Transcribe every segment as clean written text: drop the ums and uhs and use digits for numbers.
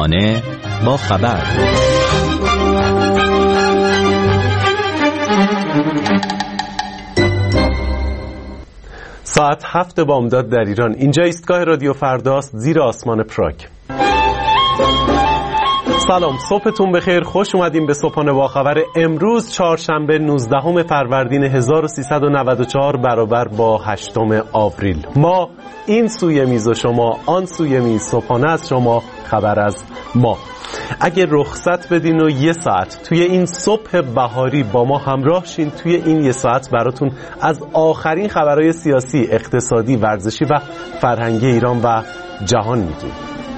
همراهانه با خبر. ساعت 7 بامداد در ایران. اینجا ایستگاه رادیو فرداست، زیر آسمان پراگ. سلام، صبحتون بخیر. خوش اومدیم به صبحانه با خبر امروز چهارشنبه 19 فروردین 1394 برابر با 8 آوریل. ما این سوی میز و شما آن سوی میز، صبحانه از شما، خبر از ما. اگه رخصت بدین و یه ساعت توی این صبح بهاری با ما همراه شین، توی این یه ساعت براتون از آخرین خبرهای سیاسی، اقتصادی، ورزشی و فرهنگی ایران و جهان میگیم.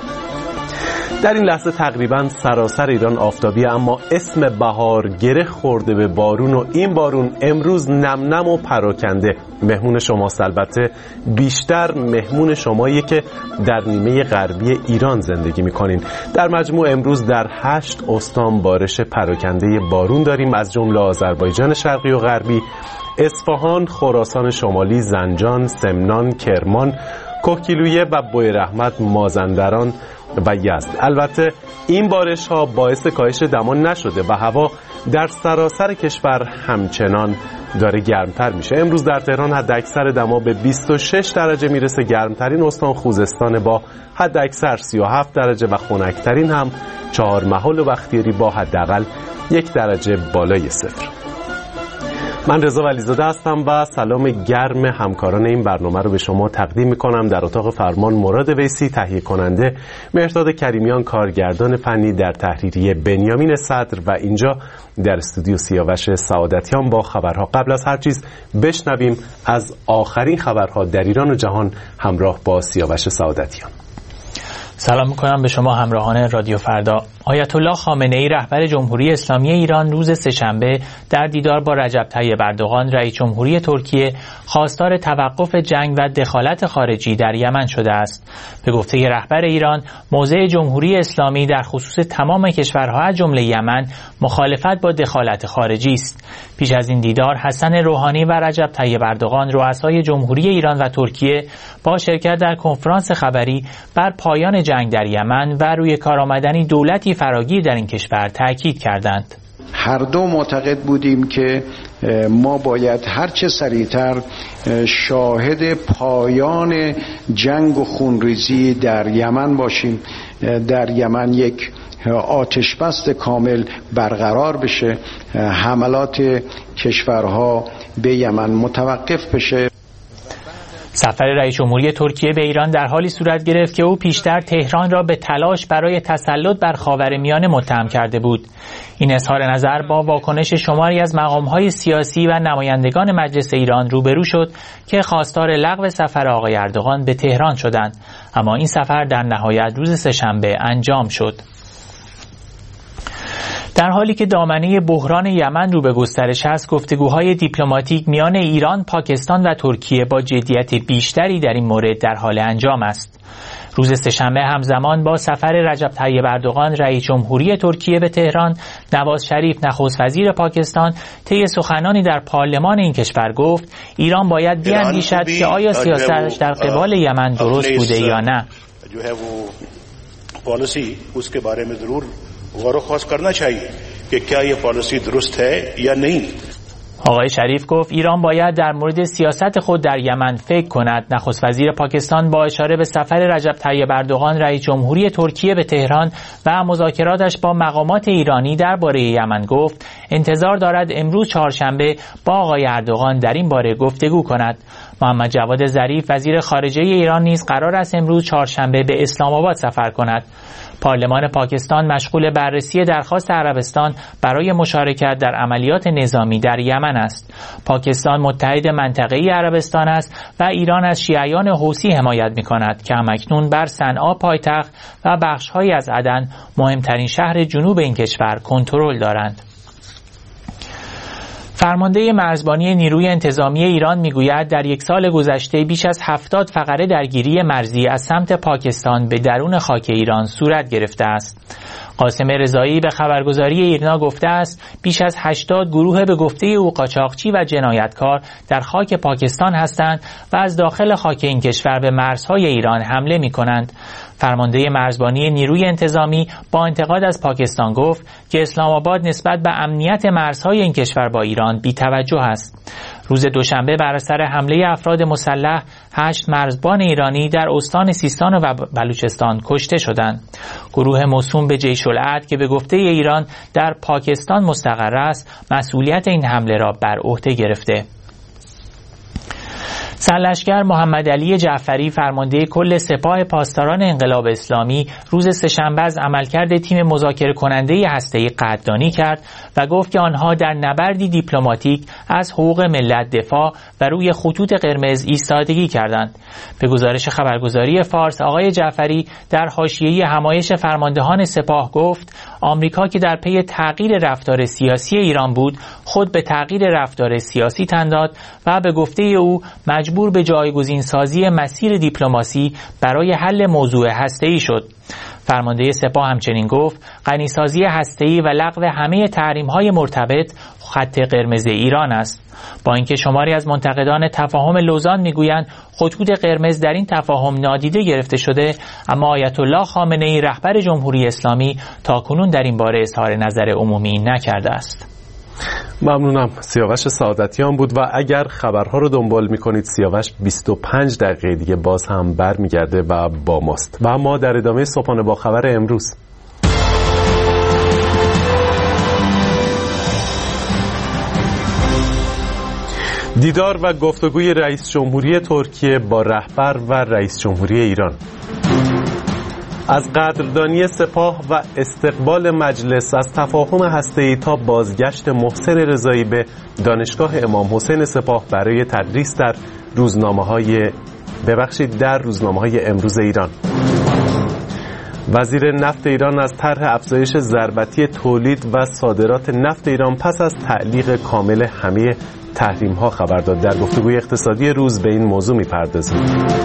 در این لحظه تقریبا سراسر ایران آفتابیه، اما اسم بهار گره خورده به بارون و این بارون امروز نم نم و پراکنده مهمون شماست. البته بیشتر مهمون شماییه که در نیمه غربی ایران زندگی میکنین. در مجموع امروز در 8 استان بارش پراکنده بارون داریم، از جمله آذربایجان شرقی و غربی، اصفهان، خراسان شمالی، زنجان، سمنان، کرمان، کوهگیلویه و بویراحمد، مازندران و یزد. البته این بارش ها باعث کاهش دما نشده و هوا در سراسر کشور همچنان داره گرمتر میشه. امروز در تهران حداکثر دما به 26 درجه میرسه. گرمترین استان خوزستان با حداکثر 37 درجه و خنکترین هم چهارمحال و بختیاری با حداقل 1 درجه بالای صفر. من رضا ولیزاده هستم و سلام گرم همکاران این برنامه رو به شما تقدیم میکنم. در اتاق فرمان مراد ویسی، تهیه کننده مهرداد کریمیان، کارگردان فنی در تحریریه بنیامین صدر و اینجا در استودیو سیاوش سعادتیان با خبرها. قبل از هر چیز بشنویم از آخرین خبرها در ایران و جهان همراه با سیاوش سعادتیان. سلام میکنم به شما همراهان رادیو فردا. آیت الله خامنه ای رهبر جمهوری اسلامی ایران روز سه‌شنبه در دیدار با رجب طیب اردوغان رئیس جمهوری ترکیه خواستار توقف جنگ و دخالت خارجی در یمن شده است. به گفته رهبر ایران، موضع جمهوری اسلامی در خصوص تمام کشورها از جمله یمن مخالفت با دخالت خارجی است. پیش از این دیدار حسن روحانی و رجب طیب اردوغان رؤسای جمهوری ایران و ترکیه با شرکت در کنفرانس خبری بر پایان جنگ در یمن و روی کار آمدن دولتی فراگیر در این کشور تاکید کردند. هر دو معتقد بودیم که ما باید هرچه سریعتر شاهد پایان جنگ و خونریزی در یمن باشیم. در یمن یک آتش بس کامل برقرار بشه، حملات کشورها به یمن متوقف بشه. سفر رئیس جمهوری ترکیه به ایران در حالی صورت گرفت که او پیشتر تهران را به تلاش برای تسلط بر خاورمیانه متهم کرده بود. این اظهار نظر با واکنش شماری از مقام‌های سیاسی و نمایندگان مجلس ایران روبرو شد که خواستار لغو سفر آقای اردوغان به تهران شدند، اما این سفر در نهایت روز سه‌شنبه انجام شد. در حالی که دامنه بحران یمن رو به گسترش است، گفتگوهای دیپلماتیک میان ایران، پاکستان و ترکیه با جدیت بیشتری در این مورد در حال انجام است. روز سه‌شنبه همزمان با سفر رجب طیب اردوغان رئیس جمهوری ترکیه به تهران، نواز شریف نخست وزیر پاکستان طی سخنانی در پارلمان این کشور گفت ایران باید بیاندیشد که آیا سیاستش در قبال یمن درست بوده یا نه. غور و خوض करना चाहिए कि क्या ये पॉलिसी दुरुस्त है या नहीं. آقای شریف گفت ایران باید در مورد سیاست خود در یمن فکر کند. نخست وزیر پاکستان با اشاره به سفر رجب طیب اردوغان رئیس جمهوری ترکیه به تهران و مذاکراتش با مقامات ایرانی درباره یمن گفت انتظار دارد امروز چهارشنبه با آقای اردوغان در این باره گفتگو کند. محمد جواد ظریف وزیر خارجه ایران نیز قرار است امروز چهارشنبه به اسلام آباد سفر کند. پارلمان پاکستان مشغول بررسی درخواست عربستان برای مشارکت در عملیات نظامی در یمن است. پاکستان متحد منطقه‌ای عربستان است و ایران از شیعیان حوثی حمایت می‌کند که همکنون بر صنعا پایتخت و بخش‌هایی از عدن مهمترین شهر جنوب این کشور کنترل دارند. فرمانده مرزبانی نیروی انتظامی ایران میگوید در یک سال گذشته بیش از 70 فقره درگیری مرزی از سمت پاکستان به درون خاک ایران صورت گرفته است. قاسم رضایی به خبرگزاری ایرنا گفته است بیش از 80 گروه به گفته او قاچاقچی و جنایتکار در خاک پاکستان هستند و از داخل خاک این کشور به مرزهای ایران حمله می‌کنند. فرمانده مرزبانی نیروی انتظامی با انتقاد از پاکستان گفت که اسلام آباد نسبت به امنیت مرزهای این کشور با ایران بی‌توجه است. روز دوشنبه بر اثر حمله افراد مسلح 8 مرزبان ایرانی در استان سیستان و بلوچستان کشته شدند. گروه موسوم به جیش العدل که به گفته ایران در پاکستان مستقر است، مسئولیت این حمله را بر عهده گرفته. سرلشکر محمد علی جعفری فرمانده کل سپاه پاسداران انقلاب اسلامی روز سه‌شنبه از عملکرد تیم مذاکره کننده هسته‌ای قدردانی کرد و گفت که آنها در نبردی دیپلماتیک از حقوق ملت دفاع و روی خطوط قرمز ایستادگی کردند. به گزارش خبرگزاری فارس، آقای جعفری در حاشیه همایش فرماندهان سپاه گفت آمریکا که در پی تغییر رفتار سیاسی ایران بود، خود به تغییر رفتار سیاسی تن داد و به گفته او مجبور به جایگزین سازی مسیر دیپلماسی برای حل موضوع هسته‌ای شد. فرمانده سپاه همچنین گفت غنیسازی هسته‌ای و لغو همه تحریم‌های مرتبط خط قرمز ایران است. با اینکه شماری از منتقدان تفاهم لوزان میگویند خطوط قرمز در این تفاهم نادیده گرفته شده، اما آیت الله خامنه‌ای رهبر جمهوری اسلامی تاکنون در این باره اظهار نظر عمومی نکرده است. ممنونم. سیاوش سعادتیان بود و اگر خبرها رو دنبال میکنید سیاوش 25 دقیقه دیگه باز هم برمیگرده و با ماست و ما در ادامه صبحانه با خبر امروز. دیدار و گفتگوی رئیس جمهوری ترکیه با رهبر و رئیس جمهوری ایران. از قدردانی سپاه و استقبال مجلس از تفاهم هسته‌ای تا بازگشت محسن رضایی به دانشگاه امام حسین سپاه برای تدریس در روزنامه‌های امروز ایران. وزیر نفت ایران از طرح افزایش ضربتی تولید و صادرات نفت ایران پس از تعلیق کامل همه تحریم‌ها خبر داد. در گفتگوی اقتصادی روز به این موضوع می‌پردازیم.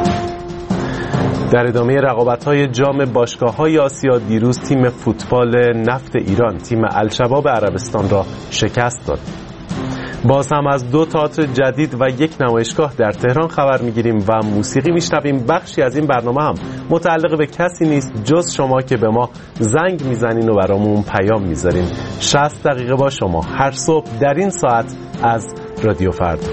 در ادامه رقابت‌های جام باشگاه‌های آسیا دیروز تیم فوتبال نفت ایران تیم الشباب عربستان را شکست داد. باز هم از 2 تئاتر جدید و 1 نمایشگاه در تهران خبر می‌گیریم و موسیقی می‌شنویم. بخشی از این برنامه هم متعلق به کسی نیست جز شما که به ما زنگ می‌زنین و برامون پیام می‌ذارین. 60 دقیقه با شما هر صبح در این ساعت از رادیو فردا.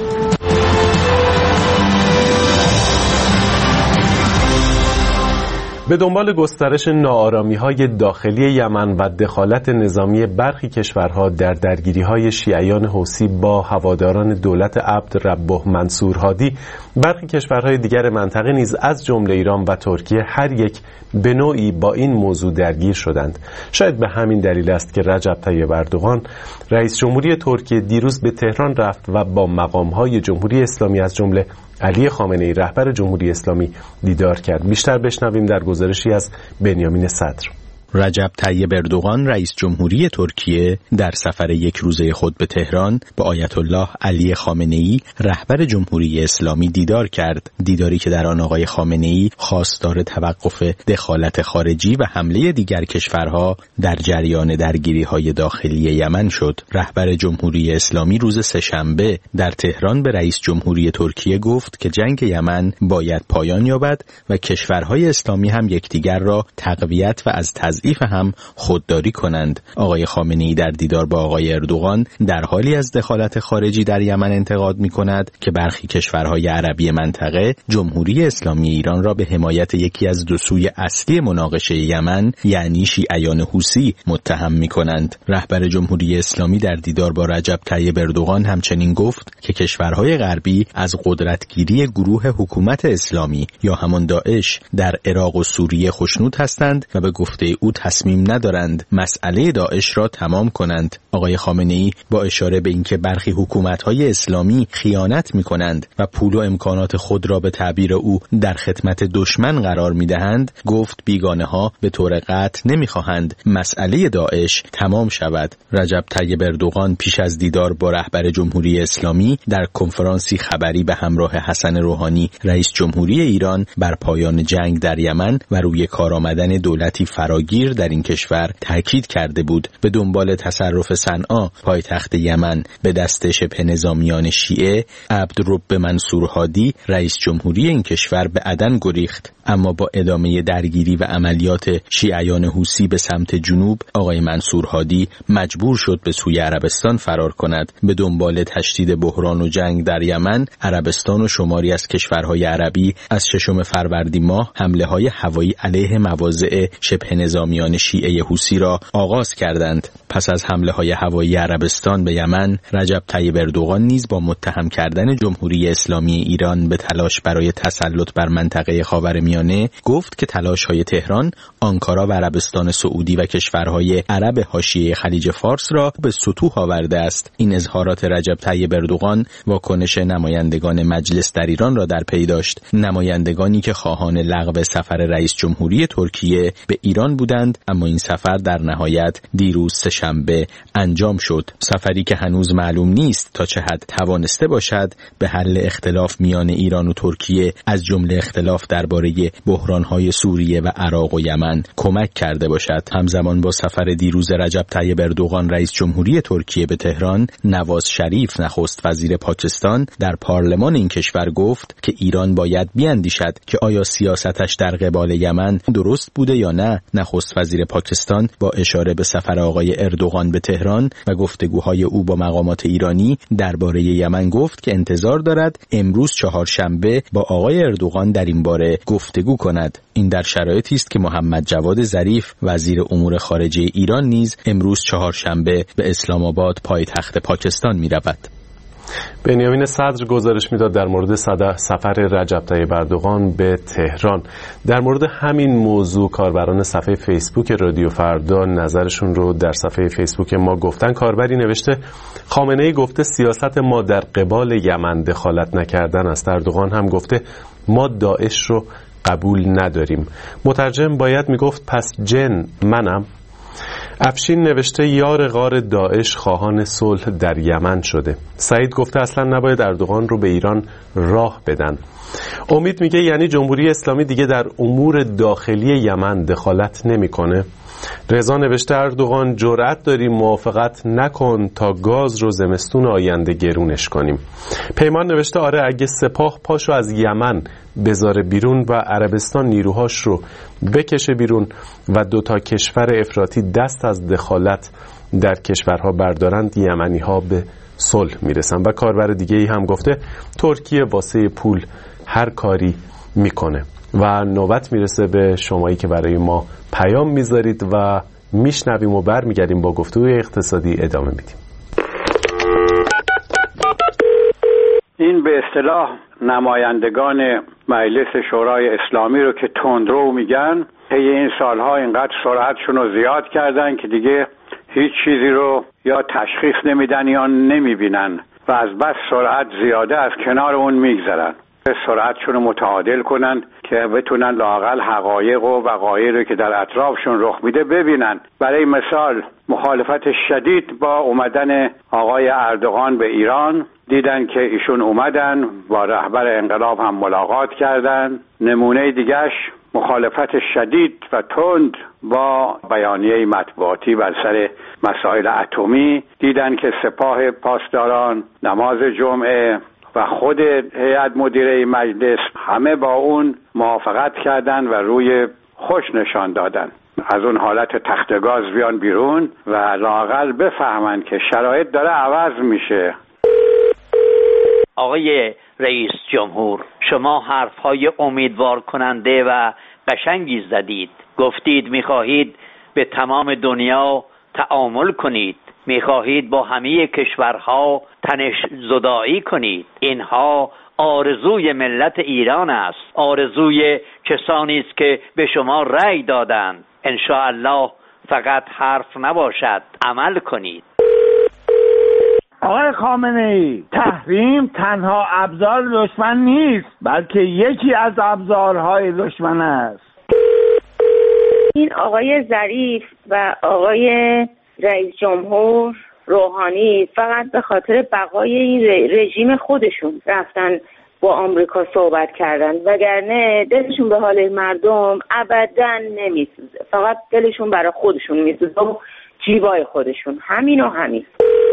به دنبال گسترش ناآرامی‌های داخلی یمن و دخالت نظامی برخی کشورها در درگیری‌های شیعیان حوثی با هواداران دولت عبد ربه منصور هادی، برخی کشورهای دیگر منطقه نیز از جمله ایران و ترکیه هر یک به نوعی با این موضوع درگیر شدند. شاید به همین دلیل است که رجب طیب اردوغان رئیس جمهوری ترکیه دیروز به تهران رفت و با مقام‌های جمهوری اسلامی از جمله علی خامنه‌ای رهبر جمهوری اسلامی دیدار کرد. بیشتر بشنویم در گزارشی از بنیامین صدر. رجب طیب اردوغان رئیس جمهوری ترکیه در سفر 1 روزه خود به تهران با آیت الله علی خامنه‌ای رهبر جمهوری اسلامی دیدار کرد. دیداری که در آن آقای خامنه‌ای خواستار توقف دخالت خارجی و حمله دیگر کشورها در جریان درگیری‌های داخلی یمن شد. رهبر جمهوری اسلامی روز سه‌شنبه در تهران به رئیس جمهوری ترکیه گفت که جنگ یمن باید پایان یابد و کشورهای اسلامی هم یکدیگر را تقویت و از تضعیف هم خودداری کنند. آقای خامنه‌ای در دیدار با آقای اردوغان در حالی از دخالت خارجی در یمن انتقاد می‌کند که برخی کشورهای عربی منطقه جمهوری اسلامی ایران را به حمایت یکی از 2 سوی اصلی مناقشه یمن یعنی شیعیان حوثی متهم می‌کنند. رهبر جمهوری اسلامی در دیدار با رجب طیب اردوغان همچنین گفت که کشورهای غربی از قدرتگیری گروه حکومت اسلامی یا همان داعش در عراق و سوریه خوشنود هستند و به گفته او تصمیم ندارند مسئله داعش را تمام کنند. آقای خامنه‌ای با اشاره به اینکه برخی حکومت‌های اسلامی خیانت می‌کنند و پول و امکانات خود را به تعبیر او در خدمت دشمن قرار می‌دهند، گفت بیگانه‌ها به طور قطع نمی‌خواهند مسئله داعش تمام شود. رجب طیب اردوغان پیش از دیدار با رهبر جمهوری اسلامی در کنفرانسی خبری به همراه حسن روحانی رئیس جمهوری ایران بر پایان جنگ در یمن و روی کار آمدن دولتی فراگیر الجیر در این کشور تاکید کرده بود. به دنبال تصرف صنعا پایتخت یمن به دست شبه نظامیان شیعه، عبدالرب منصور هادی رئیس جمهوری این کشور به عدن گریخت، اما با ادامه درگیری و عملیات شیعیان حوثی به سمت جنوب، آقای منصور هادی مجبور شد به سوی عربستان فرار کند. به دنبال تشدید بحران و جنگ در یمن، عربستان و شماری از کشورهای عربی از 6 فروردین ماه حمله‌های هوایی علیه مواضع شبه نظامیان شیعه حوثی را آغاز کردند. پس از حمله‌های هوایی عربستان به یمن، رجب طیب اردوغان نیز با متهم کردن جمهوری اسلامی ایران به تلاش برای تسلط بر منطقه خاورمیانه گفت که تلاش‌های تهران، آنکارا و عربستان سعودی و کشورهای عرب حاشیه خلیج فارس را به سطوح آورده است. این اظهارات رجب طیب اردوغان واکنش نمایندگان مجلس در ایران را در پی داشت. نمایندگانی که خواهان لغو سفر رئیس جمهوری ترکیه به ایران بودند، اما این سفر در نهایت دیروز سه‌شنبه انجام شد. سفری که هنوز معلوم نیست تا چه حد توانسته باشد به حل اختلاف میان ایران و ترکیه، از جمله اختلاف درباره بحران‌های سوریه و عراق و یمن کمک کرده باشد. همزمان با سفر دیروز رجب طیب اردوغان رئیس جمهوری ترکیه به تهران، نواز شریف نخست وزیر پاکستان در پارلمان این کشور گفت که ایران باید بیاندیشد که آیا سیاستش در قبال یمن درست بوده یا نه. نخست وزیر پاکستان با اشاره به سفر آقای اردوغان به تهران و گفتگوهای او با مقامات ایرانی درباره یمن گفت که انتظار دارد امروز چهارشنبه با آقای اردوغان در این باره گفتگو کند. این در شرایطی است که محمد جواد ظریف وزیر امور خارجه ایران نیز امروز چهارشنبه به اسلام آباد پایتخت پاکستان می‌رود. بنیامین صدر گزارش میداد در مورد سفر رجب طیب اردوغان به تهران. در مورد همین موضوع کاربران صفحه فیسبوک رادیو فردا نظرشون رو در صفحه فیسبوک ما گفتن. کاربری نوشته خامنه‌ای گفته سیاست ما در قبال یمن دخالت نکردن است. اردوغان هم گفته ما داعش رو قبول نداریم. مترجم باید میگفت پس جن منم. افشین نوشته یار غار داعش خواهان صلح در یمن شده. سعید گفته اصلا نباید اردوغان رو به ایران راه بدن. امید میگه یعنی جمهوری اسلامی دیگه در امور داخلی یمن دخالت نمیکنه. رضا نوشته اردوغان جرأت داری موافقت نکن تا گاز رو زمستون آینده گرونش کنیم. پیمان نوشته آره اگه سپاه پاشو از یمن بذاره بیرون و عربستان نیروهاش رو بکشه بیرون و 2 کشور افراطی دست از دخالت در کشورها بردارند، یمنی ها به صلح میرسن. و کاربر دیگه ای هم گفته ترکیه واسه پول هر کاری میکنه. و نوبت میرسه به شمایی که برای ما پیام میذارید و میشنویم و برمیگردیم با گفتگوی اقتصادی ادامه میدیم. این به اصطلاح نمایندگان مجلس شورای اسلامی رو که تندرو میگن، طی این سالها اینقدر سرعتشون رو زیاد کردن که دیگه هیچ چیزی رو یا تشخیص نمیدن یا نمیبینن و از بس سرعت زیاده از کنار اون میگذرن. سرعتشون رو متعادل کنن که بتونن لااقل حقایق و وقایع رو که در اطرافشون رخ میده ببینن. برای مثال مخالفت شدید با اومدن آقای اردوغان به ایران، دیدن که ایشون اومدن با رهبر انقلاب هم ملاقات کردن. نمونه دیگهش مخالفت شدید و تند با بیانیه مطبوعاتی بر سر مسائل اتمی، دیدن که سپاه پاسداران، نماز جمعه و خود هیئت مدیره مجلس همه با اون موافقت کردن و روی خوش نشان دادن. از اون حالت تخت گاز بیان بیرون و لااقل بفهمن که شرایط داره عوض میشه. آقای رئیس جمهور، شما حرفهای امیدوار کننده و قشنگی زدید. گفتید میخواهید به تمام دنیا تعامل کنید، میخواهید با همه کشورها تنش زدایی کنید. اینها آرزوی ملت ایران است، آرزوی کسانی است که به شما رأی دادند. انشاءالله فقط حرف نباشد، عمل کنید. آقای خامنه‌ای، تحریم تنها ابزار دشمن نیست، بلکه یکی از ابزارهای دشمن است. این آقای ظریف و آقای رئیس جمهور روحانی فقط به خاطر بقای این رژیم خودشون رفتن با آمریکا صحبت کردن، وگرنه دلشون به حال مردم ابداً نمیسوزه، فقط دلشون برای خودشون میسوزه و جیبای خودشون، همین و همین.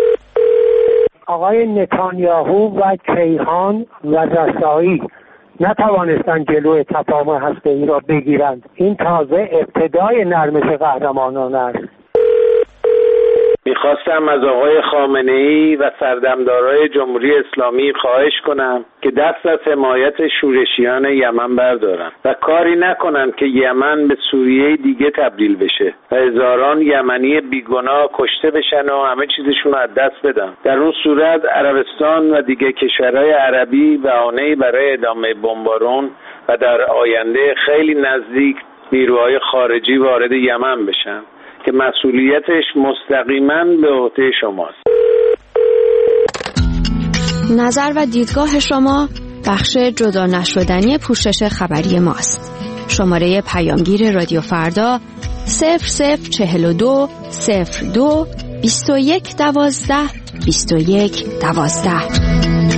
آقای نتانیاهو و کیهان و رسایی نتوانستند جلوی تفاهم هسته‌ای را بگیرند. این تازه ابتدای نرمش قهرمانان است. میخواستم از آقای خامنه‌ای و سردمدارای جمهوری اسلامی خواهش کنم که دست از حمایت شورشیان یمن بردارن و کاری نکنن که یمن به سوریه دیگه تبدیل بشه و هزاران یمنی بیگناه کشته بشن و همه چیزشون رو از دست بدن. در اون صورت عربستان و دیگه کشورهای عربی بهانه‌ای برای ادامه بمبارون و در آینده خیلی نزدیک نیروهای خارجی وارد یمن بشن که مسئولیتش مستقیما به عهده شماست. نظر و دیدگاه شما بخش جدا نشدنی پوشش خبری ماست. شماره پیامگیر رادیو فردا 0042 02 21 12 21 12.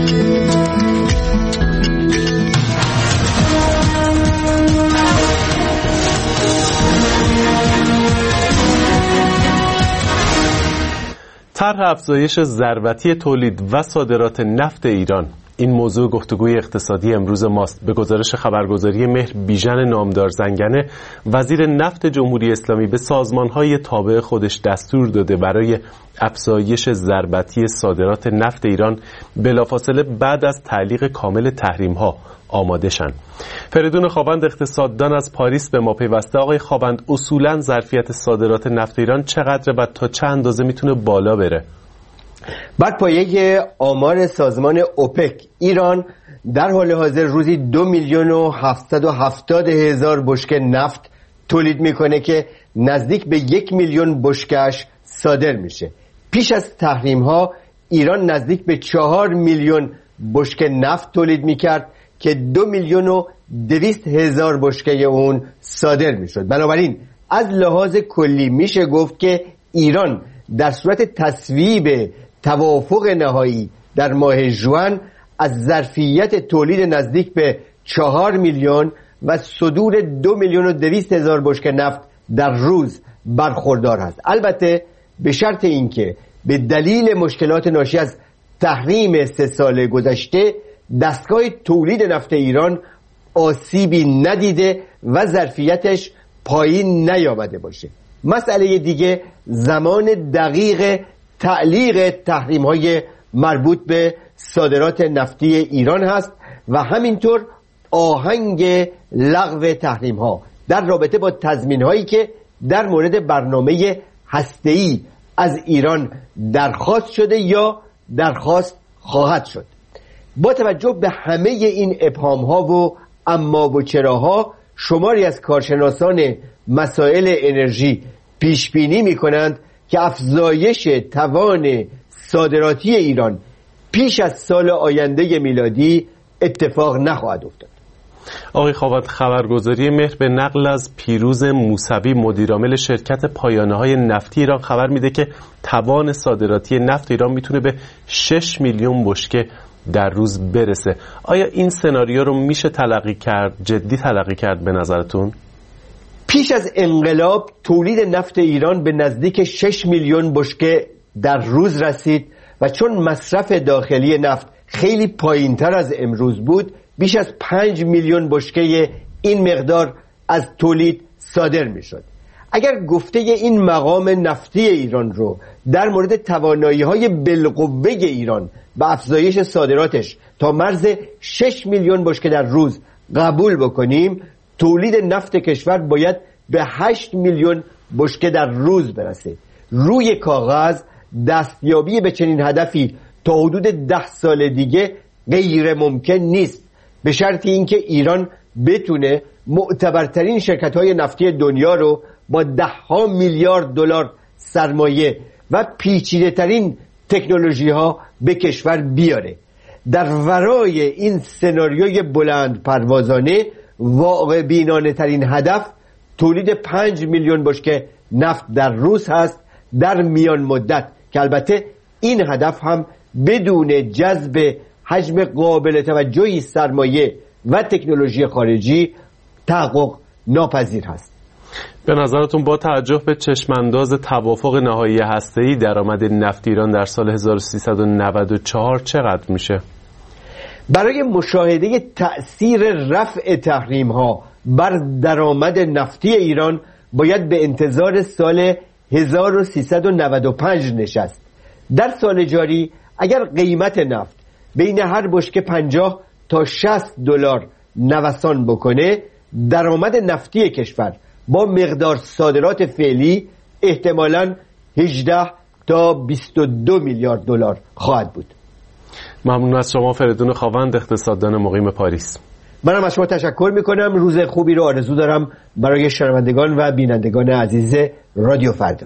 طرح افزایش ضربتی تولید و صادرات نفت ایران، این موضوع گفتگوی اقتصادی امروز ماست. به گزارش خبرگزاری مهر بیژن نامدار زنگنه، وزیر نفت جمهوری اسلامی به سازمان‌های تابع خودش دستور داده برای افزایش ضربتی صادرات نفت ایران بلافاصله بعد از تعلیق کامل تحریم‌ها آماده شن. فریدون خوابند اقتصاددان از پاریس به ما پیوسته. آقای خوابند، اصولاً ظرفیت صادرات نفت ایران چقدره و تا چه اندازه میتونه بالا بره؟ بر پایه آمار سازمان اوپک، ایران در حال حاضر روزی 2,770,000 بشکه نفت تولید میکنه که نزدیک به 1,000,000 بشکه‌اش صادر میشه. پیش از تحریم ها ایران نزدیک به 4,000,000 بشکه نفت تولید میکرد که 2,200,000 بشکه اون صادر میشد. بنابراین از لحاظ کلی میشه گفت که ایران در صورت تصویب توافق نهایی در ماه ژوئن از ظرفیت تولید نزدیک به 4 میلیون و صدور 2,200,000 بشکه نفت در روز برخوردار هست. البته به شرط اینکه به دلیل مشکلات ناشی از تحریم 3 سال گذشته دستگاه تولید نفت ایران آسیبی ندیده و ظرفیتش پایین نیامده باشه. مسئله دیگه زمان دقیق تعلیق تحریم‌های مربوط به صادرات نفتی ایران هست و همینطور آهنگ لغو تحریم‌ها در رابطه با تضمین‌هایی که در مورد برنامه هسته‌ای از ایران درخواست شده یا درخواست خواهد شد. با توجه به همه این ابهام‌ها و اما و چراها، شماری از کارشناسان مسائل انرژی پیش بینی می‌کنند که افزایش توان صادراتی ایران پیش از سال آینده میلادی اتفاق نخواهد افتاد. آقای خوابند، خبرگزاری مهر به نقل از پیروز موسوی مدیرعامل شرکت پایانه‌های نفتی ایران خبر میده که توان صادراتی نفت ایران میتونه به 6 میلیون بشکه در روز برسه. آیا این سناریو رو میشه تلقی کرد، جدی تلقی کرد به نظرتون؟ پیش از انقلاب تولید نفت ایران به نزدیک 6 میلیون بشکه در روز رسید و چون مصرف داخلی نفت خیلی پایینتر از امروز بود، بیش از 5 میلیون بشکه این مقدار از تولید صادر می شد. اگر گفته این مقام نفتی ایران رو در مورد توانایی‌های بالقوه ایران به افزایش صادراتش تا مرز 6 میلیون بشکه در روز قبول بکنیم، تولید نفت کشور باید به 8 میلیون بشکه در روز برسه. روی کاغذ دستیابی به چنین هدفی تا حدود 10 سال دیگه غیر ممکن نیست، به شرط اینکه ایران بتونه معتبرترین شرکت‌های نفتی دنیا رو با 10 میلیارد دلار سرمایه و پیچیده‌ترین تکنولوژی‌ها به کشور بیاره. در ورای این سناریوی بلند پروازانه واقع بینانه ترین هدف تولید 5 میلیون بشکه نفت در روز هست در میان مدت، که البته این هدف هم بدون جذب حجم قابل توجهی سرمایه و تکنولوژی خارجی تحقق ناپذیر هست. به نظرتون با توجه به چشمانداز توافق نهایی هسته‌ای درآمد نفت ایران در سال 1394 چقدر میشه؟ برای مشاهده تأثیر رفع تحریم‌ها بر درآمد نفتی ایران باید به انتظار سال 1395 نشست. در سال جاری اگر قیمت نفت بین هر بشکه 50 تا 60 دلار نوسان بکنه، درآمد نفتی کشور با مقدار صادرات فعلی احتمالاً 18 تا 22 میلیارد دلار خواهد بود. ممنون از شما فریدون خاوند، اقتصاددان مقیم پاریس. منم از شما تشکر میکنم. روز خوبی رو آرزو دارم برای شنوندگان و بینندگان عزیز رادیو فردا.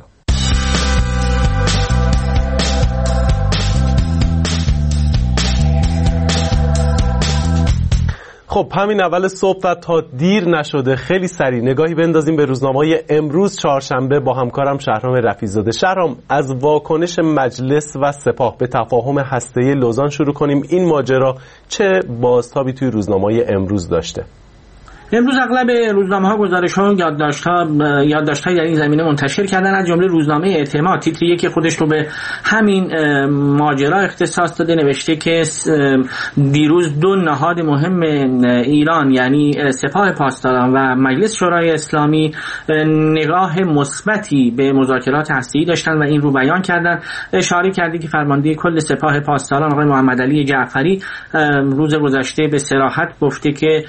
خب همین اول صبح و تا دیر نشده خیلی سریع نگاهی بندازیم به روزنامه‌های امروز چهارشنبه با همکارم شهرام رفیع‌زاده. شهرام، از واکنش مجلس و سپاه به تفاهم هسته‌ای لوزان شروع کنیم. این ماجرا چه بازتابی توی روزنامه‌های امروز داشته؟ امروز اغلب روزنامه‌ها گزارش‌ها و یادداشت‌های در این زمینه منتشر کردن، از جمله روزنامه اعتماد تیتر یکی خودش رو به همین ماجرا اختصاص داده، نوشته که دیروز دو نهاد مهم ایران یعنی سپاه پاسداران و مجلس شورای اسلامی نگاه مثبتی به مذاکرات هسته‌ای داشتن و این رو بیان کردن. اشاره کرده که فرمانده کل سپاه پاسداران آقای محمد علی جعفری روز گذشته به صراحت گفته که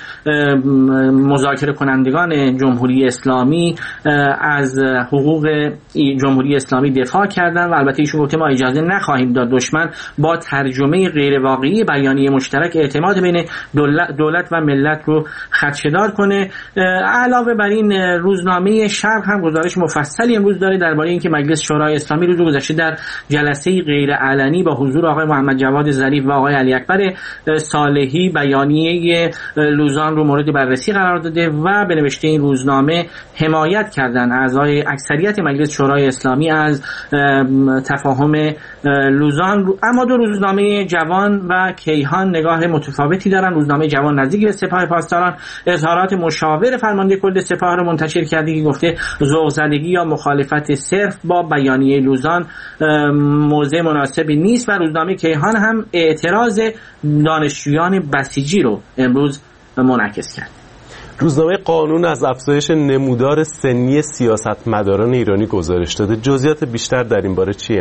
مذاکره کنندگان جمهوری اسلامی از حقوق جمهوری اسلامی دفاع کردن و البته ایشون گفته ما اجازه نخواهیم داد دشمن با ترجمه غیر واقعی بیانیه مشترک اعتماد بین دولت و ملت رو خدشه‌دار کنه. علاوه بر این روزنامه شرق هم گزارش مفصلی امروز داره درباره اینکه مجلس شورای اسلامی روز گذشته در جلسه غیر علنی با حضور آقای محمد جواد ظریف و آقای علی اکبر صالحی بیانیه لوزان رو مورد بررسی قرار داده و به نوشته این روزنامه حمایت کردن اعضای اکثریت مجلس شورای اسلامی از تفاهم لوزان. اما دو روزنامه جوان و کیهان نگاه متفاوتی دارن. روزنامه جوان نزدیک به سپاه پاسداران اظهارات مشاور فرمانده کل سپاه رو منتشر کرده که گفته ذوق‌زدگی یا مخالفت صرف با بیانیه لوزان موضع مناسبی نیست و روزنامه کیهان هم اعتراض دانشجویان بسیجی رو امروز منعکس کرد. روزنامه قانون از افزایش نمودار سنی سیاستمداران ایرانی گزارش داده. جزئیات بیشتر در این باره چیه؟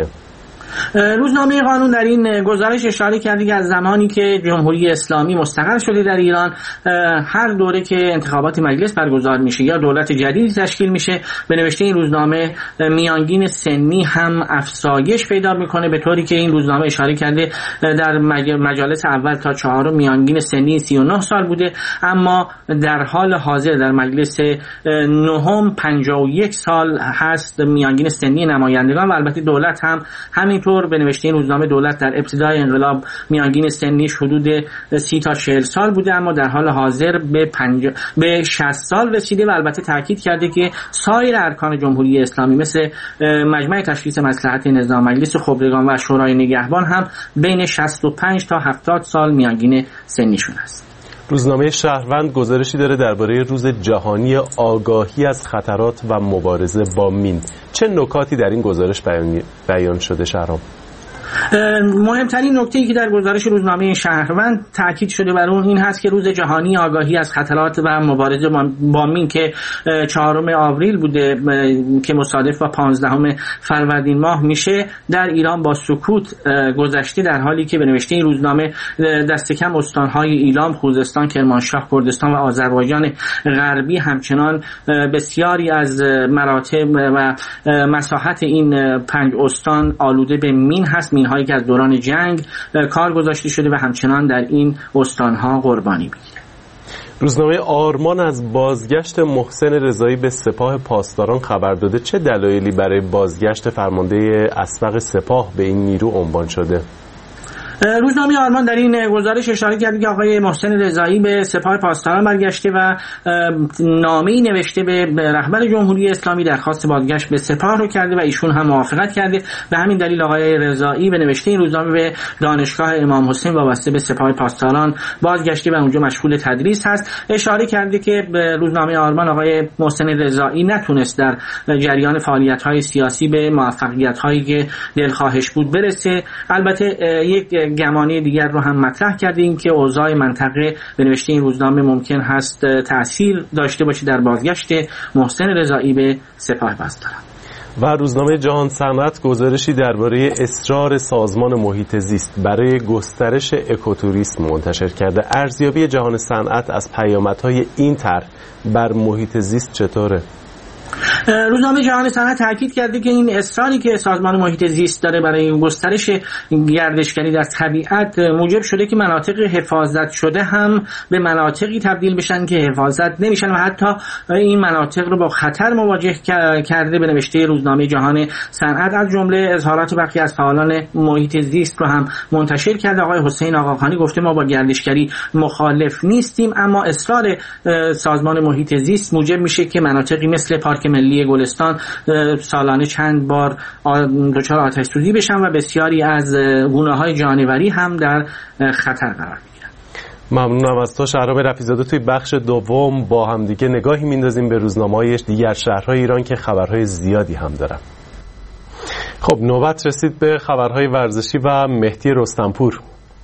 روزنامه قانون در این گزارش اشاره کرده که از زمانی که جمهوری اسلامی مستقر شده در ایران، هر دوره که انتخابات مجلس برگزار میشه یا دولت جدیدی تشکیل میشه، به نوشته این روزنامه میانگین سنی هم افزایش پیدا میکنه، به طوری که این روزنامه اشاره کرده در مجالس اول تا چهارم میانگین سنی 39 سال بوده، اما در حال حاضر در مجلس نهم 51 سال هست میانگین سنی نمایندگان و البته دولت هم همینطور. به نوشته این روزنامه دولت در ابتدای انقلاب میانگین سنیش حدود 30 تا 40 سال بوده، اما در حال حاضر به 60 سال رسیده و البته تاکید کرده که سایر ارکان جمهوری اسلامی مثل مجمع تشخیص مصلحت نظام، مجلس خبرگان و شورای نگهبان هم بین 65 تا 70 سال میانگین سنیشون است. روزنامه شهروند گزارشی داره درباره روز جهانی آگاهی از خطرات و مبارزه با مین. چه نکاتی در این گزارش بیان شده شهرام؟ مهمترین نکته‌ای که در گزارش روزنامه شهروند تاکید شده بر اون این هست که روز جهانی آگاهی از خطرات و مبارزه با مین که 4 آوریل بوده که مصادف با 15 فروردین ماه میشه، در ایران با سکوت گذشته، در حالی که به نوشته این روزنامه دست کم استان‌های ایلام، خوزستان، کرمانشاه، کردستان و آذربایجان غربی همچنان بسیاری از مراتب و مساحت این 5 استان آلوده به مین هست، مین‌هایی که از دوران جنگ کار گذاشته شده و همچنان در این استان‌ها قربانی می‌گیره. روزنامه آرمان از بازگشت محسن رضایی به سپاه پاسداران خبر داده. چه دلایلی برای بازگشت فرمانده اسبق سپاه به این نیرو عنوان شده؟ روزنامه آرمان در این گزارش اشاره کرد که آقای محسن رضایی به سپاه پاسداران برگشته و نامه‌ای نوشته به رهبر جمهوری اسلامی درخواست بازگشت به سپاه رو کرده و ایشون هم موافقت کرده. به همین دلیل آقای رضایی به نوشته این روزنامه به دانشگاه امام حسین وابسته به سپاه پاسداران بازگشته و اونجا مشغول تدریس هست. اشاره کرده که به روزنامه آرمان آقای محسن رضایی نتونست در جریان فعالیت‌های سیاسی به موفقیت‌هایی که دلخواهش بود برسه. البته یک گمانی دیگر رو هم مطرح کردیم که اوضاع منطقه به نوشته این روزنامه ممکن هست تأثیر داشته باشه در بازگشت محسن رضایی به سپاه پاسداران. و روزنامه جهان صنعت گزارشی درباره اصرار سازمان محیط زیست برای گسترش اکوتوریسم منتشر کرده. ارزیابی جهان صنعت از پیامدهای این طرح بر محیط زیست چطوره؟ روزنامه جهان صنعت تاکید کرده که این اصراری که سازمان محیط زیست داره برای گسترش گردشگری در طبیعت موجب شده که مناطق حفاظت شده هم به مناطقی تبدیل بشن که حفاظت نمیشن و حتی این مناطق رو با خطر مواجه کرده. به نوشته روزنامه جهان صنعت از جمله اظهارات برخی از فعالان محیط زیست رو هم منتشر کرده. آقای حسین آقاخانی گفته ما با گردشگری مخالف نیستیم، اما اصرار سازمان محیط زیست موجب میشه که مناطقی مثل پارک ملی گلستان سالانه چند بار دچار آتش سوزی بشن و بسیاری از گونه‌های جانوری هم در خطر قرار میگیرن. ممنونم از تو شهرام رفیع‌زاده. توی بخش دوم با هم دیگه نگاهی میندازیم به روزنامه‌های دیگر شهرهای ایران که خبرهای زیادی هم دارن. خب نوبت رسید به خبرهای ورزشی و مهدی رستمپور.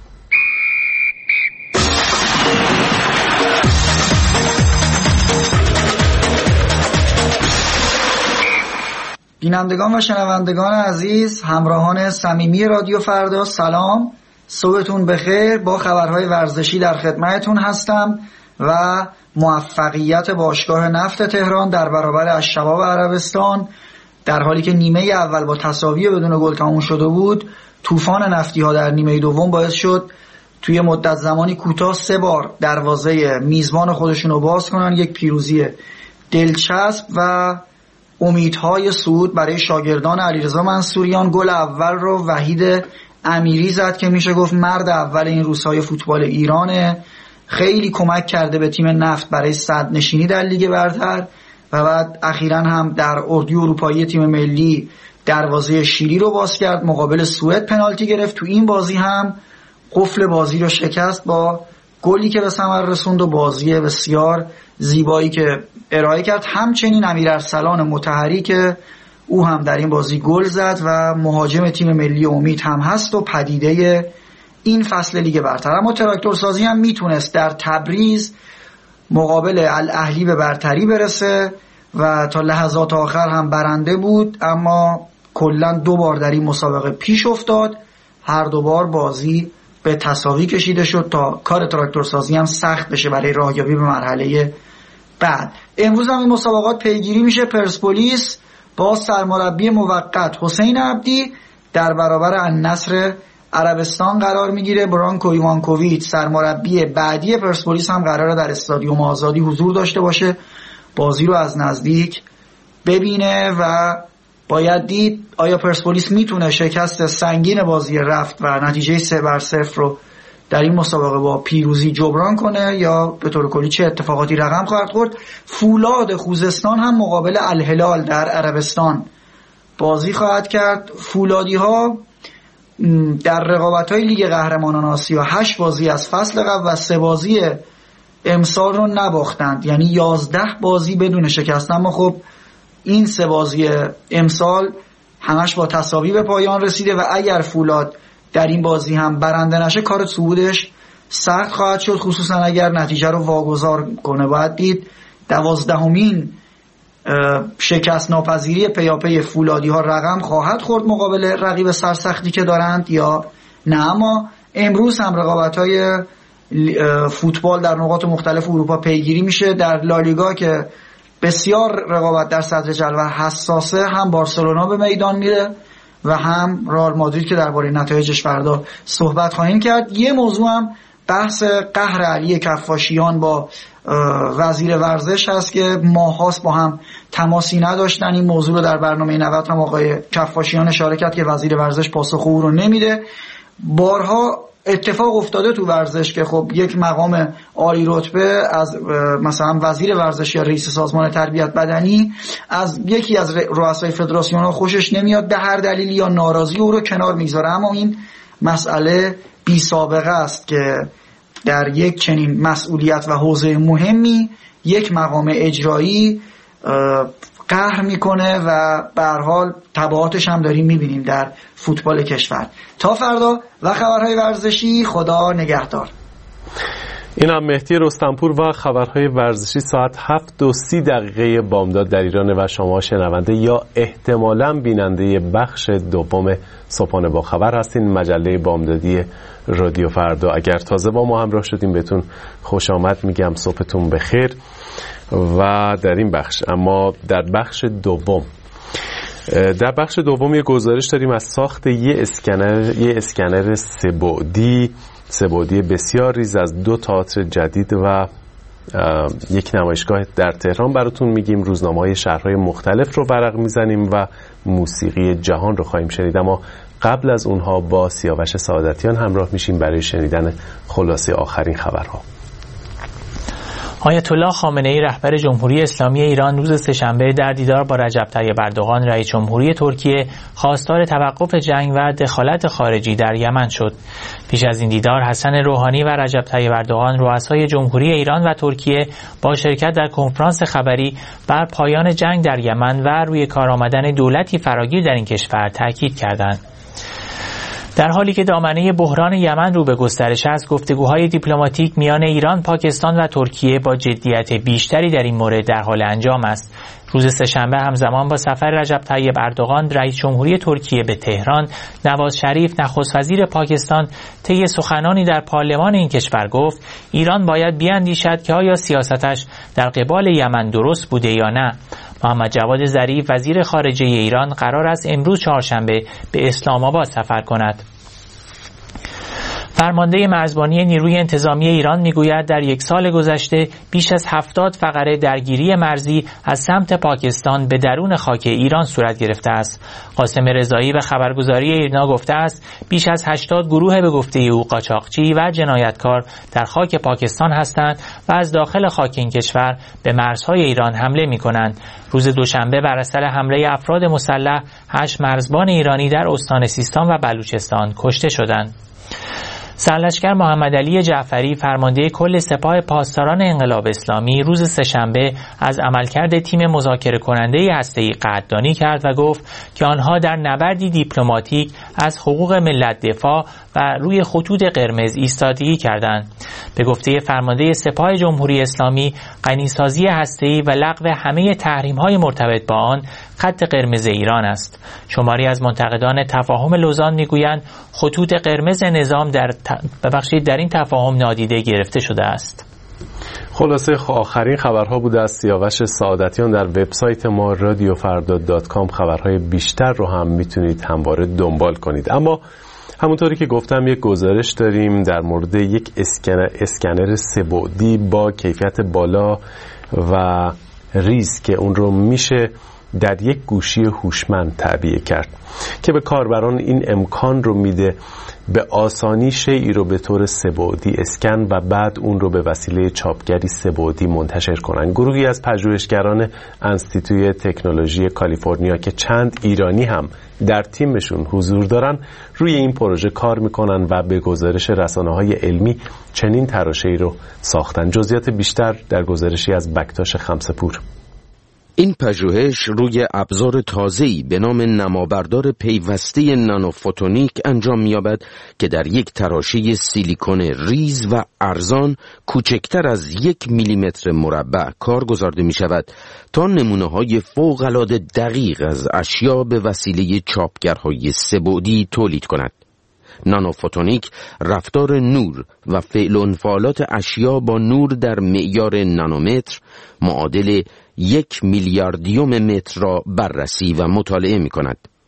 بینندگان و شنوندگان عزیز، همراهان صمیمی رادیو فردا، سلام، صبحتون بخیر. با خبرهای ورزشی در خدمتتون هستم و موفقیت باشگاه نفت تهران در برابر الشباب عربستان در حالی که نیمه اول با تساوی بدون گل تموم شده بود، طوفان نفتی ها در نیمه دوم باعث شد توی مدت زمانی کوتاه 3 بار دروازه میزبان خودشون رو باز کنن. یک پیروزی دلچسب و امیدهای صعود برای شاگردان علیرضا منصوریان. گل اول رو وحید امیری زد که میشه گفت مرد اول این روزهای فوتبال ایرانه. خیلی کمک کرده به تیم نفت برای صدر نشینی در لیگ برتر و بعد اخیراً هم در اردوی اروپایی تیم ملی دروازه شیلی رو باز کرد، مقابل سوئد پنالتی گرفت. تو این بازی هم قفل بازی رو شکست با گلی که به ثمر رسوند و بازی بسیار زیبایی که ارائه کرد. همچنین امیرارسلان مطهری که او هم در این بازی گل زد و مهاجم تیم ملی امید هم هست و پدیده این فصل لیگ برتر. اما تراکتورسازی هم میتونست در تبریز مقابل الاهلی به برتری برسه و تا لحظات آخر هم برنده بود، اما کلا 2 بار در این مسابقه پیش افتاد. هر 2 بار بازی به تساوی کشیده شد تا کار تراکتورسازی هم سخت بشه برای راهیابی به مرحله بعد. امروز هم این مسابقات پیگیری میشه. پرسپولیس با سرمربی موقت حسین عبدی در برابر النصر عربستان قرار میگیره. برانکو ایوانکوویچ سرمربی بعدی پرسپولیس هم قراره در استادیوم آزادی حضور داشته باشه، بازی رو از نزدیک ببینه و باید دید آیا پرسپولیس میتونه شکست سنگین بازی رفت و نتیجه 3-0 رو در این مسابقه با پیروزی جبران کنه یا به طور کلی چه اتفاقاتی رقم خواهد خورد. فولاد خوزستان هم مقابل الهلال در عربستان بازی خواهد کرد. فولادی ها در رقابت‌های لیگ قهرمانان آسیا 8 بازی از فصل قبل و 3 بازی امسال رو نباختند، یعنی 11 بازی بدون شکست. اما خب این 3 بازی امسال همش با تساوی به پایان رسیده و اگر فولاد در این بازی هم برنده نشه کار صعودش سخت خواهد شد، خصوصا اگر نتیجه رو واگذار کنه. باید دید 12مین شکست ناپذیری پیاپی فولادی ها رقم خواهد خورد مقابل رقیب سرسختی که دارند یا نه. اما امروز هم رقابت های فوتبال در نقاط مختلف اروپا پیگیری میشه. در لالیگا که بسیار رقابت در صدر جدول حساسه، هم بارسلونا به میدان میره و هم رئال مادرید که درباره نتایجش فردا صحبت خواهیم کرد. یه موضوع هم بحث قهر علی کفاشیان با وزیر ورزش هست که ماهاست با هم تماسی نداشتن. این موضوع رو در برنامه 90 هم آقای کفاشیان اشاره کرد که وزیر ورزش پاسخ او رو نمیده. بارها اتفاق افتاده تو ورزش که خب یک مقام عالی رتبه از مثلا وزیر ورزش یا رئیس سازمان تربیت بدنی از یکی از رؤسای فدراسیون ها خوشش نمیاد به هر دلیلی یا ناراضی او رو کنار میذاره، اما این مسئله بی سابقه است که در یک چنین مسئولیت و حوزه مهمی یک مقام اجرایی قهر میکنه و به هر حال تبعاتش هم داریم میبینیم در فوتبال کشور. تا فردا و خبرهای ورزشی، خدا نگهدار. این هم مهدی رستمپور و خبرهای ورزشی ساعت 7:30 بامداد در ایران و شما شنونده یا احتمالاً بیننده بخش دوم صبحانه با خبر هستین، مجله بامدادی رادیو فردا. اگر تازه با ما همراه شدیم بهتون خوش آمد میگم، صبحتون بخیر. و در این بخش، اما در بخش دوم یه گزارش داریم از ساخت یه اسکنر سه‌بعدی بسیار ریز از 2 تئاتر جدید و یک نمایشگاه در تهران براتون میگیم. روزنامه‌های شهرهای مختلف رو ورق میزنیم و موسیقی جهان رو خواهیم شنید، اما قبل از اونها با سیاوش سعادتیان همراه میشیم برای شنیدن خلاصه آخرین خبرها. آیت الله خامنه‌ای رهبر جمهوری اسلامی ایران روز سه‌شنبه در دیدار با رجب طیب اردوغان رئیس جمهوری ترکیه خواستار توقف جنگ و دخالت خارجی در یمن شد. پیش از این دیدار حسن روحانی و رجب طیب اردوغان رؤسای جمهوری ایران و ترکیه با شرکت در کنفرانس خبری بر پایان جنگ در یمن و روی کار آمدن دولتی فراگیر در این کشور تاکید کردند. در حالی که دامنه بحران یمن رو به گسترش است، گفتگوهای دیپلماتیک میان ایران، پاکستان و ترکیه با جدیت بیشتری در این مورد در حال انجام است. روز سه‌شنبه همزمان با سفر رجب طیب اردوغان رئیس جمهوری ترکیه به تهران، نواز شریف نخست وزیر پاکستان طی سخنانی در پارلمان این کشور گفت ایران باید بیاندیشد که آیا سیاستش در قبال یمن درست بوده یا نه. محمد جواد ظریف وزیر خارجه ایران قرار است امروز چهارشنبه به اسلام آباد سفر کند. فرمانده مرزبانی نیروی انتظامی ایران میگوید در یک سال گذشته بیش از 70 فقره درگیری مرزی از سمت پاکستان به درون خاک ایران صورت گرفته است. قاسم رضایی به خبرگزاری ایرنا گفته است بیش از 80 گروه به گفته او قاچاقچی و جنایتکار در خاک پاکستان هستند و از داخل خاک این کشور به مرزهای ایران حمله می‌کنند. روز دوشنبه بر اثر حمله افراد مسلح 8 مرزبان ایرانی در استان سیستان و بلوچستان کشته شدند. سرلشکر محمد علی جعفری فرمانده کل سپاه پاسداران انقلاب اسلامی روز سه‌شنبه از عملکرد تیم مذاکره کننده هسته‌ای قدردانی کرد و گفت که آنها در نبردی دیپلماتیک از حقوق ملت دفاع و روی خطوط قرمز ایستادگی کردند. به گفته فرمانده سپاه جمهوری اسلامی، غنیسازی هسته‌ای و لغو همه تحریم‌های مرتبط با آن خط قرمز ایران است. شماری از منتقدان تفاهم لوزان میگویند خطوط قرمز نظام در این تفاهم نادیده گرفته شده است. خلاصه آخرین خبرها بوده از سیاوش سعادتیان. در وبسایت ما radiofarda.com خبرهای بیشتر رو هم میتونید همواره دنبال کنید. اما همونطوری که گفتم یک گزارش داریم در مورد یک اسکنر سه‌بعدی با کیفیت بالا و ریز که اون رو میشه در یک گوشی هوشمند تعبیه کرد که به کاربران این امکان رو میده به آسانی شیئی رو به طور سه‌بعدی اسکن و بعد اون رو به وسیله چاپگری سه‌بعدی منتشر کنن. گروهی از پژوهشگران انستیتوی تکنولوژی کالیفرنیا که چند ایرانی هم در تیمشون حضور دارن روی این پروژه کار میکنن و به گزارش رسانه‌های علمی چنین تراشه‌ای رو ساختن. جزئیات بیشتر در گزارشی از بکتاش خمسه‌پور. این پژوهش روی ابزار تازه‌ای به نام نمابردار پیوسته نانوفوتونیک انجام می‌یابد که در یک تراشه سیلیکون ریز و ارزان کوچکتر از 1 میلیمتر مربع کار گذارده می‌شود تا نمونه‌های فوق‌العاده دقیق از اشیا به وسیله چاپگرهای سه‌بعدی تولید کند. نانوفوتونیک رفتار نور و فعل و انفعالات اشیا با نور در معیار نانومتر معادل 1 میلیاردیوم متر را بررسی و مطالعه می کند.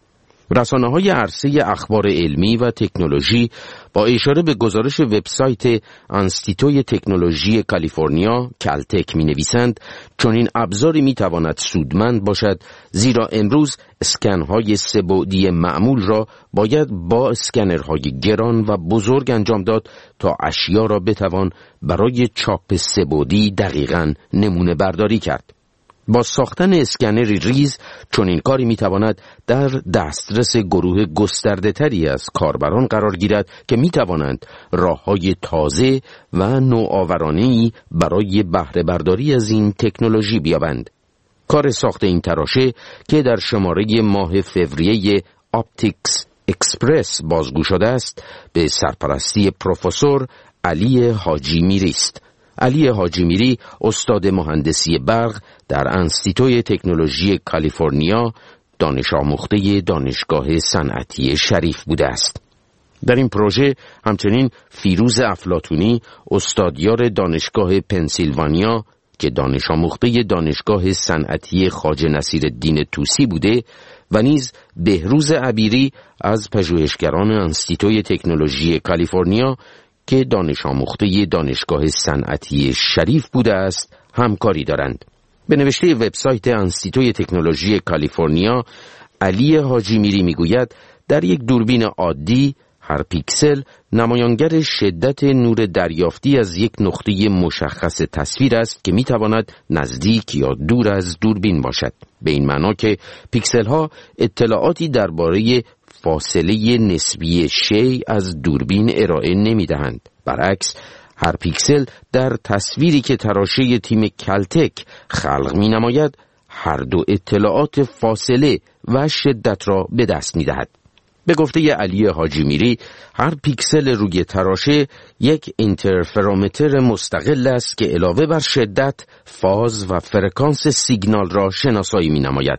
رسانه‌های عرصه اخبار علمی و تکنولوژی با اشاره به گزارش وبسایت انستیتوی تکنولوژی کالیفرنیا کالتک می‌نویسند چنین ابزاری می‌تواند سودمند باشد، زیرا امروز اسکن‌های سه‌بعدی معمول را باید با اسکنرهای گران و بزرگ انجام داد تا اشیا را بتوان برای چاپ سه‌بعدی دقیقاً نمونه برداری کرد. با ساختن اسکنری ریز چنین کاری میتواند در دسترس گروه گسترده تری از کاربران قرار گیرد که میتوانند راه‌های تازه و نوآورانه‌ای برای بهره برداری از این تکنولوژی بیابند. کار ساخت این تراشه که در شماره ماه فوریه آپتیکس اکسپرس بازگو شده است به سرپرستی پروفسور علی حاجی میری است. علی حاجی میری استاد مهندسی برق در انستیتوی تکنولوژی کالیفرنیا دانش آموخته دانشگاه صنعتی شریف بوده است. در این پروژه همچنین فیروز افلاطونی استادیار دانشگاه پنسیلوانیا که دانش آموخته دانشگاه صنعتی خواجه نصیرالدین طوسی بوده و نیز بهروز عبیری از پژوهشگران انستیتوی تکنولوژی کالیفرنیا که دانش آموخته دانشگاه صنعتی شریف بوده است همکاری دارند. به نوشته وبسایت انستیتوی تکنولوژی کالیفرنیا علی حاجی میری میگوید در یک دوربین عادی هر پیکسل نمایانگر شدت نور دریافتی از یک نقطه مشخص تصویر است که میتواند نزدیک یا دور از دوربین باشد، به این معنا که پیکسل ها اطلاعاتی درباره فاصله نسبی شیء از دوربین ارائه نمیدهند. برعکس هر پیکسل در تصویری که تراشه تیم کالتک خلق می نماید هر دو اطلاعات فاصله و شدت را به دست می دهد. به گفته علی حاجی میری هر پیکسل روی تراشه یک اینترفرومتر مستقل است که علاوه بر شدت، فاز و فرکانس سیگنال را شناسایی می نماید.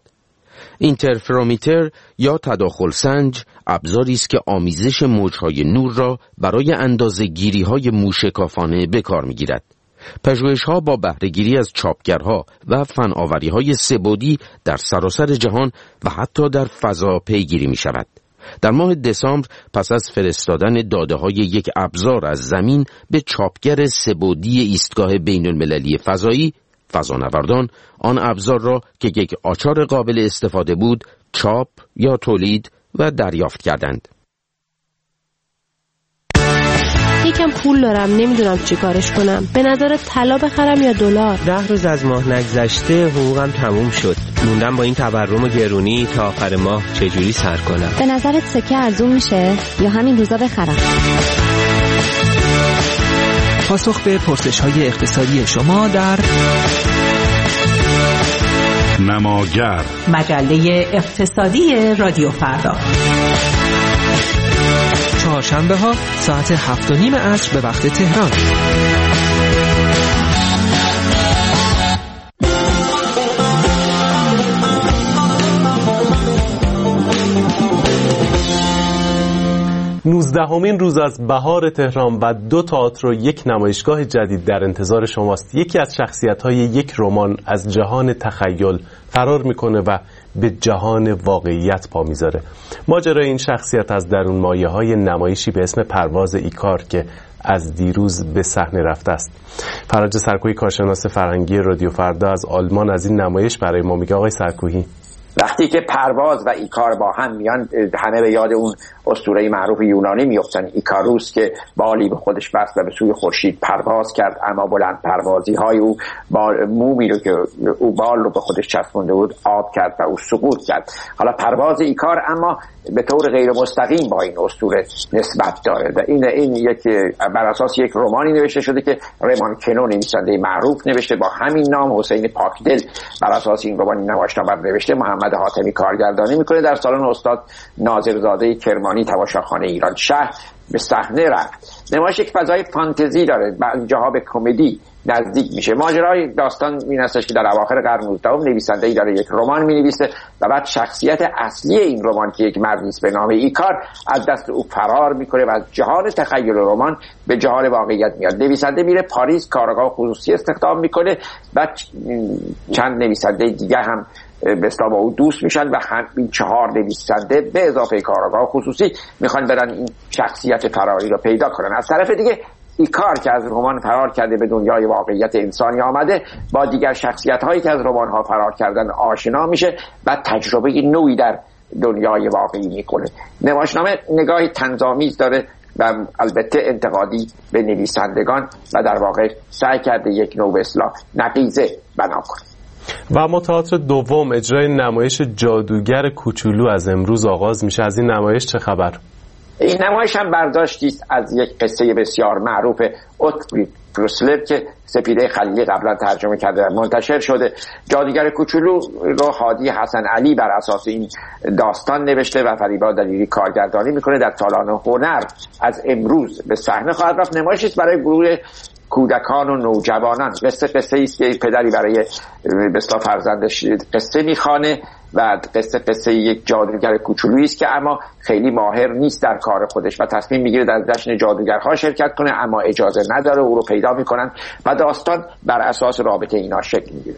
اینترفرومتر یا تداخل سنج ابزاری است که آمیزش موجهای نور را برای اندازه‌گیری‌های موشکافانه به کار می‌گیرد. پژوهش‌ها با بهره‌گیری از چاپگرها و فناوری‌های سه‌بعدی در سراسر جهان و حتی در فضا پیگیری می‌شود. در ماه دسامبر پس از فرستادن داده‌های یک ابزار از زمین به چاپگر سه‌بعدی ایستگاه بین‌المللی فضایی، فضانوردان آن ابزار را که یک آچار قابل استفاده بود چاپ یا تولید و دریافت کردند. یکم پول دارم، نمیدونم چی کارش کنم. به نظرت طلا بخرم یا دلار؟ 10 روز از ماه نگذشته حقوقم تموم شد. موندم با این تورم و گرونی تا آخر ماه چجوری سر کنم. به نظرت سکه ارزون میشه یا همین روزا بخرم؟ پاسخ به پرسش‌های اقتصادی شما در نماگر، مجله اقتصادی رادیو فردا، چهارشنبه ها ساعت 7:30 عصر به وقت تهران. نوزدهمین روز از بهار تهران و 2 تئاتر و 1 نمایشگاه جدید در انتظار شماست. یکی از شخصیت‌های یک رمان از جهان تخیل فرار میکنه و به جهان واقعیت پا میذاره. ماجرای این شخصیت از درون مایه‌های نمایشی به اسم پرواز ایکار که از دیروز به صحنه رفته است. فرج سرکوهی کارشناس فرهنگی رادیو فردا از آلمان از این نمایش برای ما میگه. آقای سرکوهی، وقتی که پرواز و ایکار با هم میان همه به یاد اون اسطوره معروف یونانی میافتن، ایکاروس که بالی به خودش بست و به سوی خورشید پرواز کرد، اما بلند پروازی های او مومی رو که او بال رو به خودش چسبونده بود آب کرد و او سقوط کرد. حالا پرواز ایکار اما به طور غیر مستقیم با این اسطوره نسبت داره. این یک بر اساس یک رمانی نوشته شده که رمان کنو نویسنده معروف نوشته با همین نام. حسین پاکدل بر اساس این رمان نمایشنامه نوشته. محمد حاتمی کارگردانی میکنه. در سالن استاد ناظرزاده کرمانی تماشاخانه ایران شهر به صحنه رفت. نمایش یک فضای فانتزی داره، بعضی جاها به کمدی نزدیک میشه. ماجرای داستان این هستش که در اواخر قرن 19 نویسنده‌ای داره یک رمان مینویسه و بعد شخصیت اصلی این رمان که یک مردی است به نام ایکار از دست او فرار میکنه و از جهان تخیل رمان به جهان واقعیت میاد. نویسنده میره پاریس، کارگاه خصوصی استخدام میکنه و چند نویسنده دیگه هم به اصطلاح با او دوست میشن و همین 4 نویسنده به اضافه کارآگاه خصوصی میخوان برن این شخصیت فراری رو پیدا کنن. از طرف دیگه ایکار که از رمان فرار کرده به دنیای واقعیت انسانی آمده با دیگر شخصیت هایی که از رمان ها فرار کردن آشنا میشه و تجربه نوعی در دنیای واقعی میکنه. نمایشنامه نگاهی طنزآمیز داره و البته انتقادی به نویسندگان و در واقع سعی کرده یک نوع به اصطلاح نقیضه بنا کنه. و اما تئاتر دوم اجرای نمایش جادوگر کوچولو از امروز آغاز میشه. از این نمایش چه خبر؟ این نمایش هم برداشتی است از یک قصه بسیار معروف اوتفرید پروسلر که سپیده خلیلی قبلا ترجمه کرده منتشر شده. جادوگر کوچولو رو هادی حسن علی بر اساس این داستان نوشته و فریبا دلیری کارگردانی میکنه. در سالن هنر از امروز به صحنه خواهد رفت. نمایشی است برای گروه کودکان و نوجوانان. قصه است که پدری برای به اصطلاح فرزندش قصه میخوانه و قصه یک جادوگر کوچولویی است که اما خیلی ماهر نیست در کار خودش و تصمیم میگیره در جشن جادوگرها شرکت کنه، اما اجازه نداره. او رو پیدا میکنن و داستان بر اساس رابطه اینا شکل میگیره.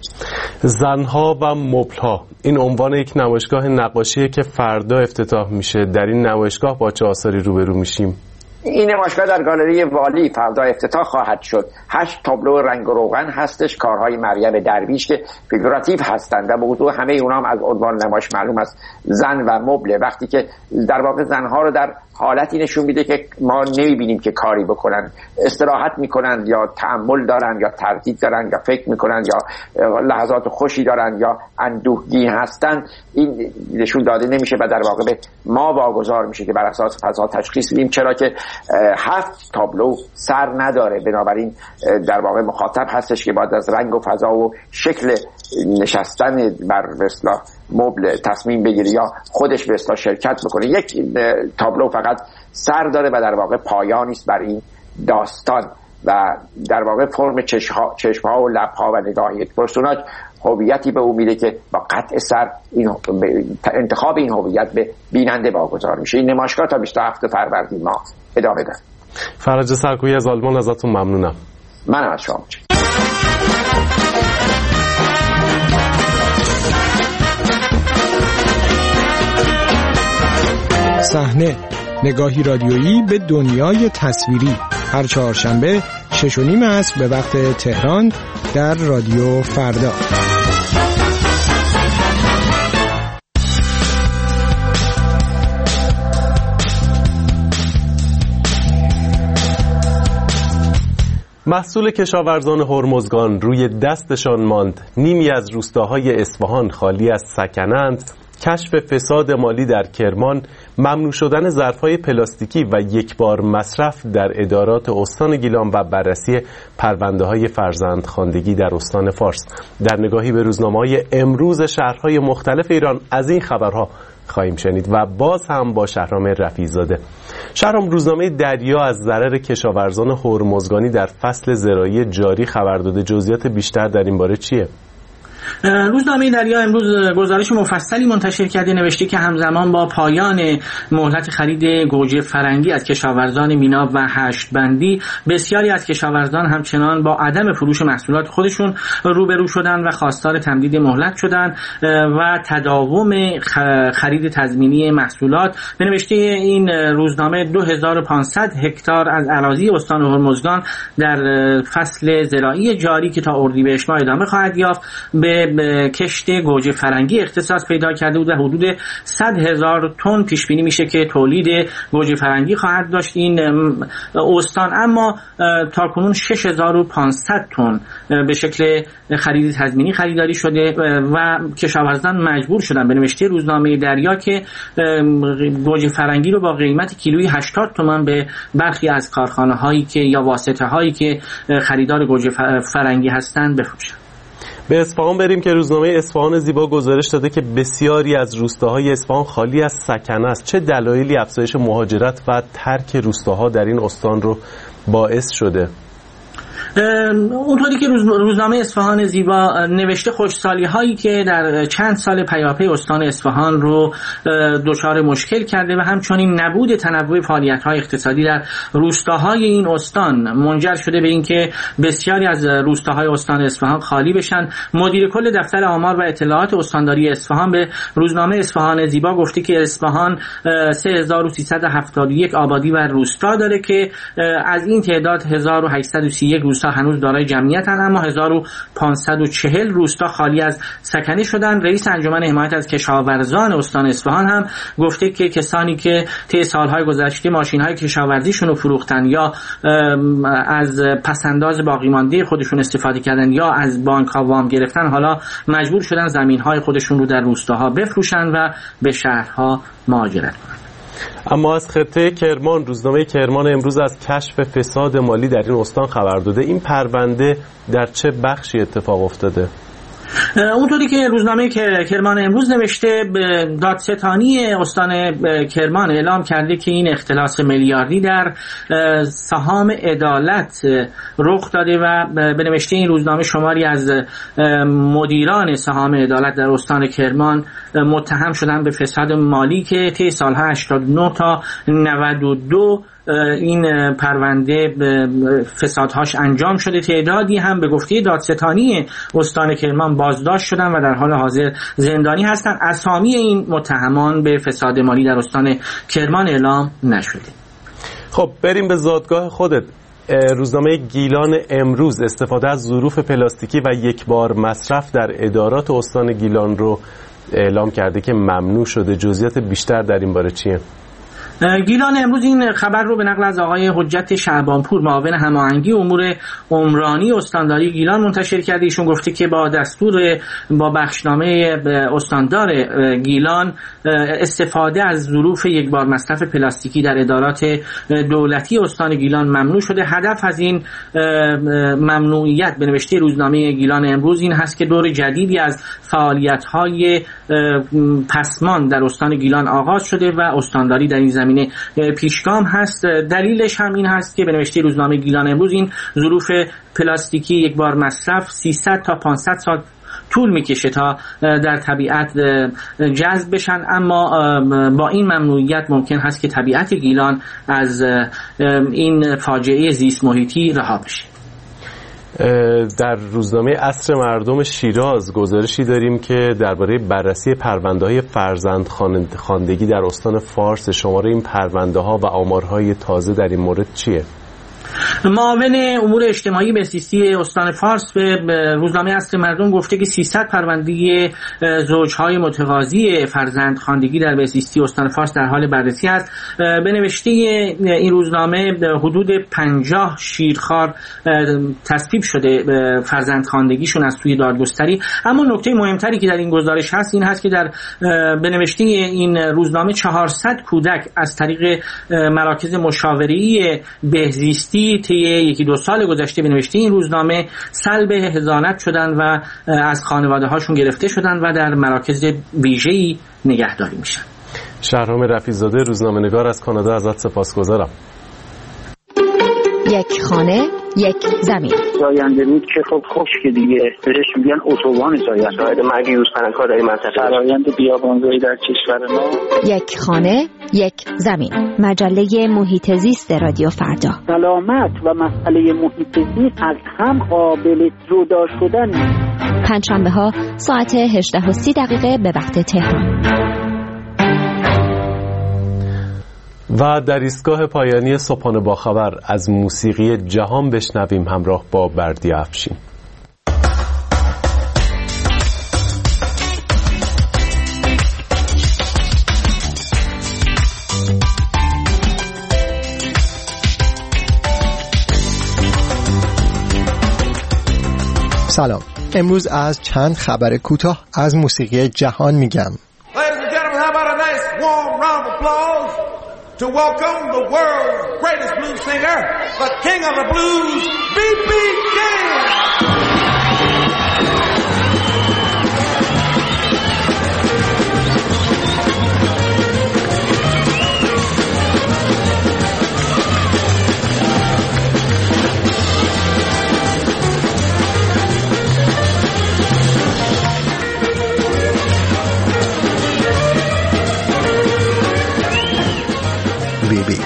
زنها و مبل‌ها، این عنوان یک نمایشگاه نقاشیه که فردا افتتاح میشه. در این نمایشگاه با چه آثاری روبرو میشیم؟ این نمایشگاه در گالری والی فردا افتتاح خواهد شد. 8 تابلو رنگ و روغن هستش، کارهای مریم درویش که فیگوراتیو هستند و موضوع همه اونها هم از عنوان نمایش معلوم است زن و مبل. وقتی که در واقع زنها رو در حالتی نشون میده که ما نمیبینیم که کاری بکنن، استراحت میکنن یا تأمل دارن یا تردید دارن یا فکر میکنن یا لحظات خوشی دارن یا اندوهگین هستن. این نشون داده نمیشه و در واقع به ما واگذار میشه که بر اساس فضا تشخیص بدیم، چرا که 7 تابلو سر نداره. بنابراین در واقع مخاطب هستش که باید از رنگ و فضا و شکل نشستن بر اصطلاح مبل تصمیم بگیره یا خودش به اصطلاح شرکت بکنه. یک تابلو فقط سر داره و در واقع پایانی است بر این داستان و در واقع فرم چشم‌ها و لب‌ها و نگاه یک پرسوناژ هویتی به او میده که با قطع سر این انتخاب این هویت به بیننده واگذار میشه. این نمایشگاه تا 27 فروردین ما ادامه داره. فرج سرکویی از آلمان ازتون ممنونم. منم از شما. صحنه، نگاهی رادیویی به دنیای تصویری، هر چهارشنبه 6:30 عصر به وقت تهران در رادیو فردا. محصول کشاورزان هرمزگان روی دستشان ماند. نیمی از روستاهای اصفهان خالی از سکنند. کشف فساد مالی در کرمان، ممنوع شدن ظرف‌های پلاستیکی و یکبار مصرف در ادارات استان گیلان و بررسی پرونده‌های فرزندخواندگی در استان فارس. در نگاهی به روزنامه‌های امروز شهرهای مختلف ایران از این خبرها خواهیم شنید و باز هم با شهرام رفیع‌زاده. شهرام، روزنامه دریا از ضرر کشاورزان هرمزگانی در فصل زراعی جاری خبر داده. جزئیات بیشتر در این باره چیه؟ روزنامه دریا امروز گزارش مفصلی منتشر کرده، نوشته که همزمان با پایان مهلت خرید گوجه فرنگی از کشاورزان میناب و هشت بندی، بسیاری از کشاورزان همچنان با عدم فروش محصولات خودشون روبرو شدن و خواستار تمدید مهلت شدن و تداوم خرید تضمینی محصولات. به نوشته این روزنامه 2500 هکتار از اراضی استان هرمزگان در فصل زراعی جاری که تا اردیبهشت ماه ادامه خواهد یافت به کشت گوجه فرنگی اختصاص پیدا کرده بود و حدود 100,000 تن پیش بینی میشه که تولید گوجه فرنگی خواهد داشت این استان، اما تاکنون 6500 تن به شکل خرید تضمینی خریداری شده و کشاورزان مجبور شدن به نوشته روزنامه دریا که گوجه فرنگی رو با قیمت کیلویی 80 تومان به برخی از کارخانه هایی که یا واسطه هایی که خریدار گوجه فرنگی هستند بفروشن. به اصفهان بریم که روزنامه اصفهان زیبا گزارش داده که بسیاری از روستاهای اصفهان خالی از سکنه است. چه دلایلی افزایش مهاجرت و ترک روستاها در این استان رو باعث شده؟ اونطوری که روزنامه اصفهان زیبا نوشته، خوشسالی هایی که در چند سال پیاپی استان اصفهان رو دچار مشکل کرده و همچنین نبود تنوع فعالیت های اقتصادی در روستاهای این استان منجر شده به اینکه بسیاری از روستاهای استان اصفهان خالی بشن. مدیر کل دفتر آمار و اطلاعات استانداری اصفهان به روزنامه اصفهان زیبا گفته که اصفهان 3371 آبادی و روستا داره که از این تعداد 1831 روستا هنوز دارای جمعیتن، اما 1540 روستا خالی از سکنه شدن. رئیس انجمن حمایت از کشاورزان استان اصفهان هم گفته که کسانی که طی سالهای گذشته ماشین‌های کشاورزیشون رو فروختن یا از پسنداز باقی مانده خودشون استفاده کردن یا از بانک‌ها وام گرفتن، حالا مجبور شدن زمین‌های خودشون رو در روستاها بفروشن و به شهرها مهاجرت کنن. اما از خطه کرمان، روزنامه کرمان امروز از کشف فساد مالی در این استان خبر داده. این پرونده در چه بخشی اتفاق افتاده؟ اونطوری که روزنامه کرمان امروز نوشته، دادستانی استان کرمان اعلام کرده که این اختلاس میلیاردی در سهام عدالت رخ داده و به نوشته این روزنامه شماری از مدیران سهام عدالت در استان کرمان متهم شدن به فساد مالی که طی سالها 89 تا 92 این پرونده فسادهاش انجام شده. تعدادی هم به گفته دادستانی استان کرمان بازداشت شدن و در حال حاضر زندانی هستند. اسامی این متهمان به فساد مالی در استان کرمان اعلام نشده. خب بریم به زادگاه خودت. روزنامه گیلان امروز استفاده از ظروف پلاستیکی و یک بار مصرف در ادارات استان گیلان رو اعلام کرده که ممنوع شده. جزئیات بیشتر در این باره چیه؟ گیلان امروز این خبر رو به نقل از آقای حجت شعبانپور، معاون هماهنگی امور عمرانی استانداری گیلان منتشر کرده. ایشون گفته که با بخشنامه استاندار گیلان استفاده از ظروف یک بار مصرف پلاستیکی در ادارات دولتی استان گیلان ممنوع شده. هدف از این ممنوعیت به نوشته روزنامه گیلان امروز این هست که دور جدیدی از فعالیت‌های پسمان در استان گیلان آغاز شده و استانداری در این زمینه پیشگام هست. دلیلش هم این هست که به نوشته روزنامه گیلان امروز این ظروف پلاستیکی یک بار مصرف 300 تا 500 سال طول میکشه تا در طبیعت جذب بشن، اما با این ممنوعیت ممکن هست که طبیعت گیلان از این فاجعه زیست محیطی رها بشه. در روزنامه عصر مردم شیراز گزارشی داریم که درباره بررسی پرونده‌های فرزندخواندگی در استان فارس. شماره این پرونده‌ها و آمارهای تازه در این مورد چیه؟ معاون امور اجتماعی بهزیستی استان فارس به روزنامه عصر مردم گفته که 300 پرونده زوجهای متقاضی فرزندخواندگی در بهزیستی استان فارس در حال بررسی است. به نوشته این روزنامه حدود 50 شیرخوار تصویب شده فرزندخواندگیشون از سوی دادگستری. اما نکته مهمتری که در این گزارش هست این هست که در به نوشته این روزنامه 400 کودک از طریق مراکز مشاوره‌ای بهزیستی طی یکی دو سال گذشته به نوشته این روزنامه سلب حضانت شدن و از خانواده هاشون گرفته شدن و در مراکز ویژه‌ای نگهداری میشن. شهرام رفیع‌زاده، روزنامه‌نگار از کانادا، ازت سپاسگزارم. یک خانه یک زمین. زاینده رود که خب خشک دیگه، بهش میگن اتوبان زاینده. شاهد مرگ یوزپلنگ‌ها در این منطقه. فرآیند بیابانزایی در کشور ما. یک خانه یک زمین. مجله محیط زیست رادیو فردا. سلامت و مسئله محیط زیست از هم قابل جدا شدن. پنجشنبه‌ها ساعت 18:30 به وقت تهران. و در ایستگاه پایانی صبحانه با خبر از موسیقی جهان بشنویم همراه با بردی افشین. سلام، امروز از چند خبر کوتاه از موسیقی جهان میگم. To welcome the world's greatest blues singer, the king of the blues, B.B. King.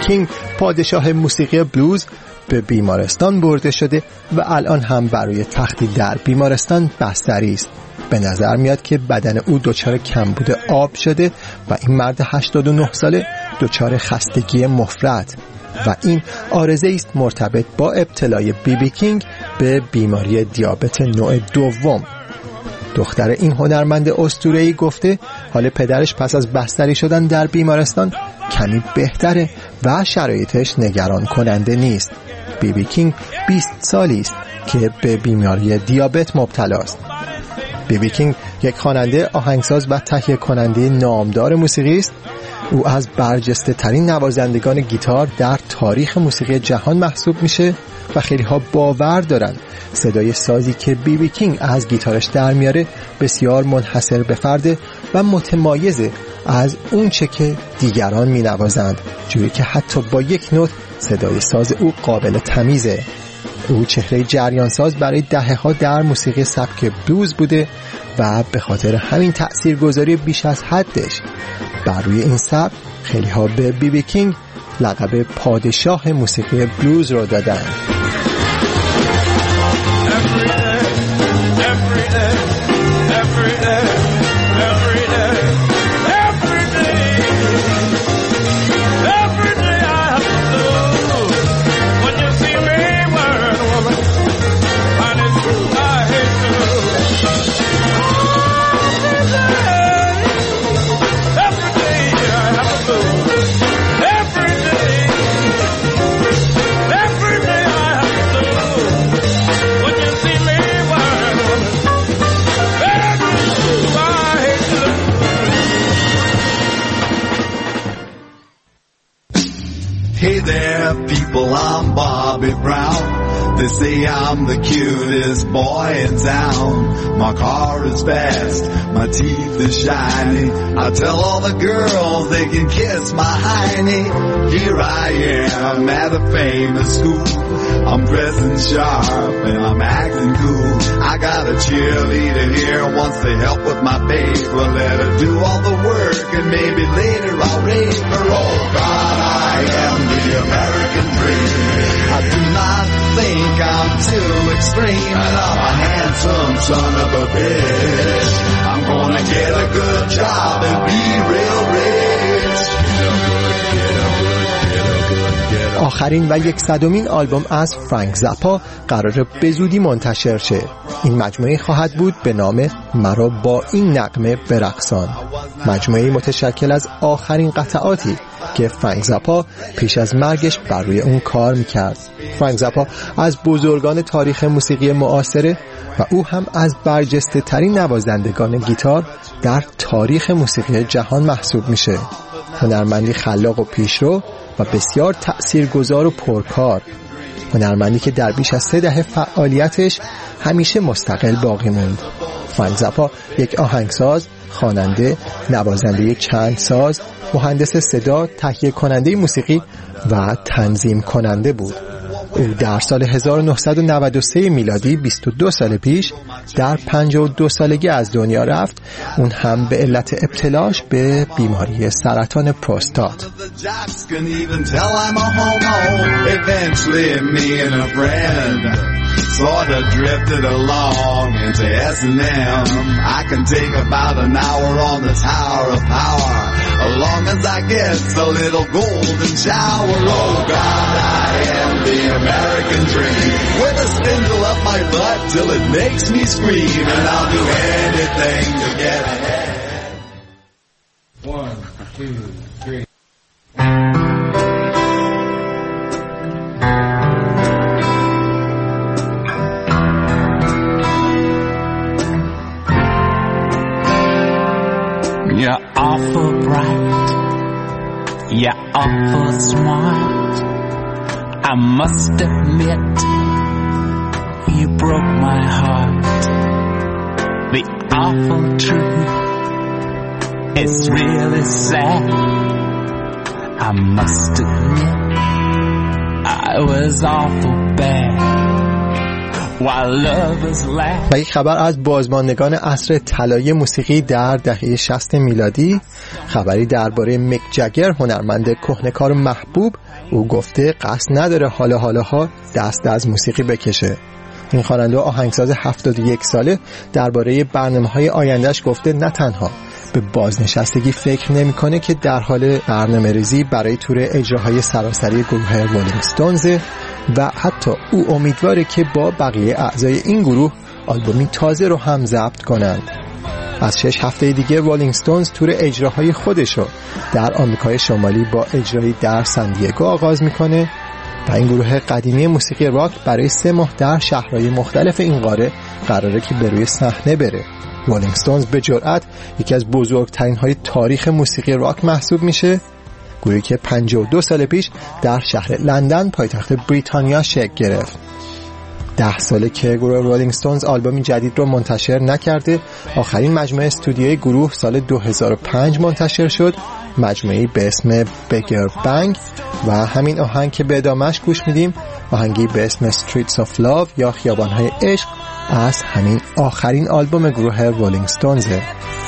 کینگ پادشاه موسیقی بلوز به بیمارستان برده شده و الان هم برای تختی در بیمارستان بستری است. به نظر میاد که بدن او دچار کمبود آب شده و این مرد 89 ساله دچار خستگی مفرط و این عارضه است مرتبط با ابتلای بیبی کینگ به بیماری دیابت نوع دوم. دختر این هنرمند اسطوره‌ای گفته حال پدرش پس از بستری شدن در بیمارستان کمی بهتره و شرایطش نگران کننده نیست. بیبی کینگ 20 سالی است که به بیماری دیابت مبتلا است. بیبی کینگ یک خواننده، آهنگساز و تهیه کننده نامدار موسیقی است. او از برجسته ترین نوازندگان گیتار در تاریخ موسیقی جهان محسوب میشه و خیلی ها باور دارن صدای سازی که بیبی کینگ از گیتارش در میاره بسیار منحصر به فرده و متمایزه از اون چه که دیگران می نوازند، جوری که حتی با یک نوت صدای ساز او قابل تمیزه. او چهره جریانساز برای دهه‌ها در موسیقی سبک بلوز بوده و به خاطر همین تأثیرگذاری بیش از حدش بر روی این سبک خیلی ها به بیبی کینگ لقب پادشاه موسیقی بلوز رو دادن. Hey there, people, I'm Bobby Brown. They say I'm the cutest boy in town. My car is fast, my teeth are shiny. I tell all the girls they can kiss my hiney. Here I am at a famous school. I'm dressing sharp and I'm acting cool. I got a cheerleader here who wants to help with my paper. Let her do all the work and maybe later I'll rape her. Oh God, I am the American dream. I do not think I'm too extreme, and I'm a handsome son of a bitch. I'm gonna get a good job and be real rich. آخرین و 100مین آلبوم از فرانک زاپا قراره به زودی منتشر شه. این مجموعه خواهد بود به نام مرا با این نغمه برقصان. مجموعه متشکل از آخرین قطعاتی که فرانک زاپا پیش از مرگش بر روی اون کار میکرد. فرانک زاپا از بزرگان تاریخ موسیقی معاصره و او هم از برجسته ترین نوازندگان گیتار در تاریخ موسیقی جهان محسوب میشه. هنرمندی خلاق و پیشرو و بسیار تأثیرگذار و پرکار. هنرمندی که در بیش از 3 دهه فعالیتش همیشه مستقل باقی موند. فرانک زاپا یک آهنگساز، خواننده، نوازنده چند ساز، مهندس صدا، تهیه کننده موسیقی و تنظیم کننده بود. او در سال 1993 میلادی 22 سال پیش در 52 سالگی از دنیا رفت، اون هم به علت ابتلاش به بیماری سرطان پروستات. Sort of drifted along into S&M. I can take about an hour on the Tower of Power, as long as I get a little golden shower. Oh God, I am the American dream, with a spindle up my butt till it makes me scream, and I'll do anything to get ahead. 1, 2, 3. You're awful bright, you're awful smart. I must admit, you broke my heart. The awful truth, it's really sad. I must admit, I was awful bad. و یک خبر از بازماندگان عصر طلایی موسیقی در دهه 60 میلادی، خبری درباره میک جگر، هنرمند کهنه‌کار محبوب. او گفته قصد نداره حالاها دست از موسیقی بکشه. این خواننده و آهنگساز 71 ساله درباره برنامه‌های آیندهش گفته نه تنها به بازنشستگی فکر نمی‌کنه که در حال برنامه‌ریزی برای تور اجراهای سراسری گروه رولینگ استونز و حتی او امیدواره که با بقیه اعضای این گروه آلبومی تازه رو هم ضبط کنند. از 6 هفته دیگه رولینگ استونز تور اجراهای خودش رو در آمریکای شمالی با اجرایی در سان دیگو آغاز میکنه و این گروه قدیمی موسیقی راک برای 3 ماه در شهرهای مختلف این قاره قراره که به روی صحنه بره. رولینگ استونز به جرئت یکی از بزرگترین های تاریخ موسیقی راک محسوب میشه، گروهی که 52 سال پیش در شهر لندن پایتخت بریتانیا شکل گرفت. 10 ساله که گروه رولینگ استونز آلبوم جدید رو منتشر نکرده. آخرین مجموعه استودیویی گروه سال 2005 منتشر شد، مجموعه‌ای به اسم بگر بنگ و همین آهنگ که به ادامهش گوش میدیم آهنگی به اسم Streets of Love یا خیابان‌های عشق از همین آخرین آلبوم گروه رولینگ استونزه.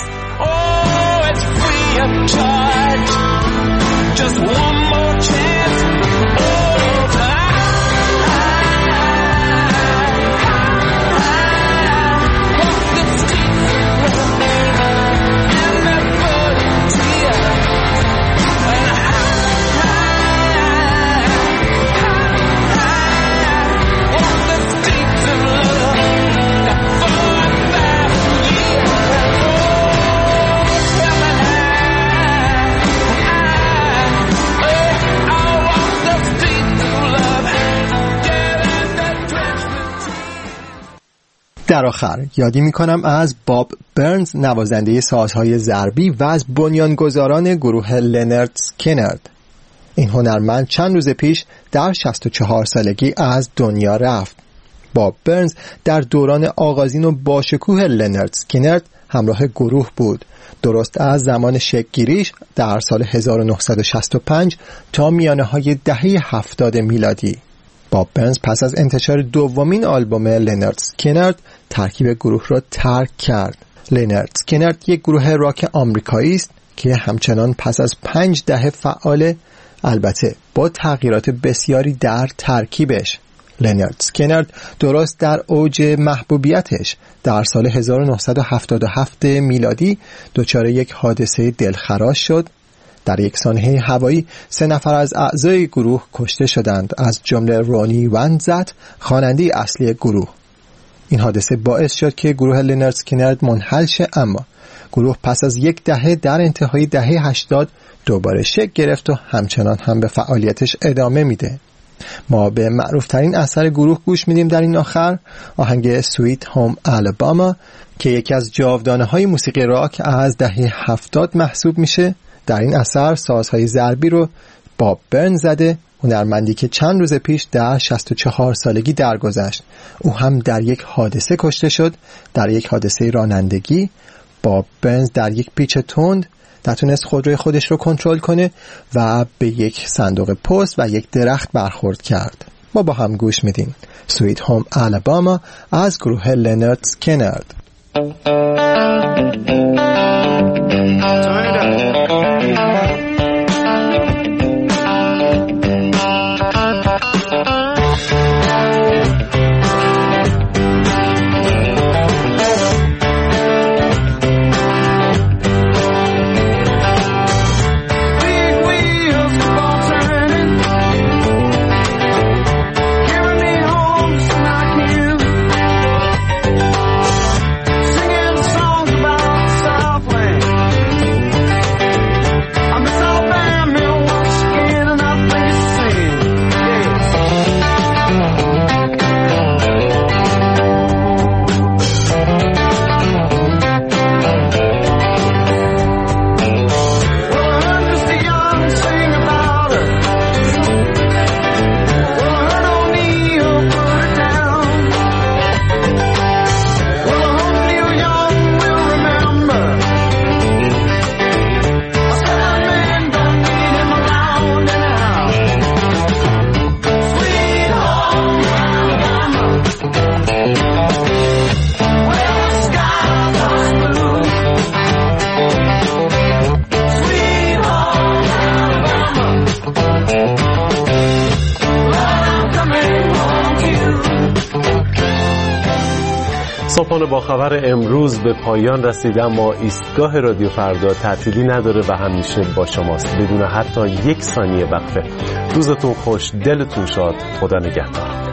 در آخر یادی میکنم از باب برنز، نوازنده سازهای ضربی و از بنیانگذاران گروه لنرد اسکینرد. این هنرمند چند روز پیش در 64 سالگی از دنیا رفت. باب برنز در دوران آغازین و باشکوه لنرد اسکینرد همراه گروه بود، درست از زمان شکل‌گیریش در سال 1965 تا میانه های دهه 70 میلادی. باب برنز پس از انتشار دومین آلبوم لنرد اسکینرد ترکیب گروه را ترک کرد. لنرد اسکینرد یک گروه راک آمریکایی است که همچنان پس از 5 دهه فعال، البته با تغییرات بسیاری در ترکیبش. لنرد اسکینرد درست در اوج محبوبیتش در سال 1977 میلادی دچار یک حادثه دلخراش شد. در یک سانحه هوایی 3 نفر از اعضای گروه کشته شدند، از جمله رونی وندزت، خواننده اصلی گروه. این حادثه باعث شد که گروه لنرد اسکینرد منحل شه، اما گروه پس از 10 دهه در انتهای دهه 80 دوباره شکل گرفت و همچنان هم به فعالیتش ادامه میده. ما به معروفترین اثر گروه گوش میدیم در این آخر، آهنگ سویت هوم آلاباما که یکی از جاودانه‌های موسیقی راک از دهه 70 محسوب میشه. در این اثر سازهای ضربی رو باب برنز زده، هنرمندی که چند روز پیش در 64 سالگی درگذشت. او هم در یک حادثه کشته شد، در یک حادثه رانندگی. باب برنز در یک پیچ تند نتونست خودروی خودش رو کنترل کنه و به یک صندوق پست و یک درخت برخورد کرد. ما با هم گوش میدیم سویت هوم آلاباما از گروه لنرد اسکینرد. سپان باخبر امروز به پایان رسید، اما ایستگاه رادیو فردا تعطیلی نداره و همیشه با شماست بدون حتی یک ثانیه وقفه. روزتون خوش، دلتون شاد، خدا نگهدار.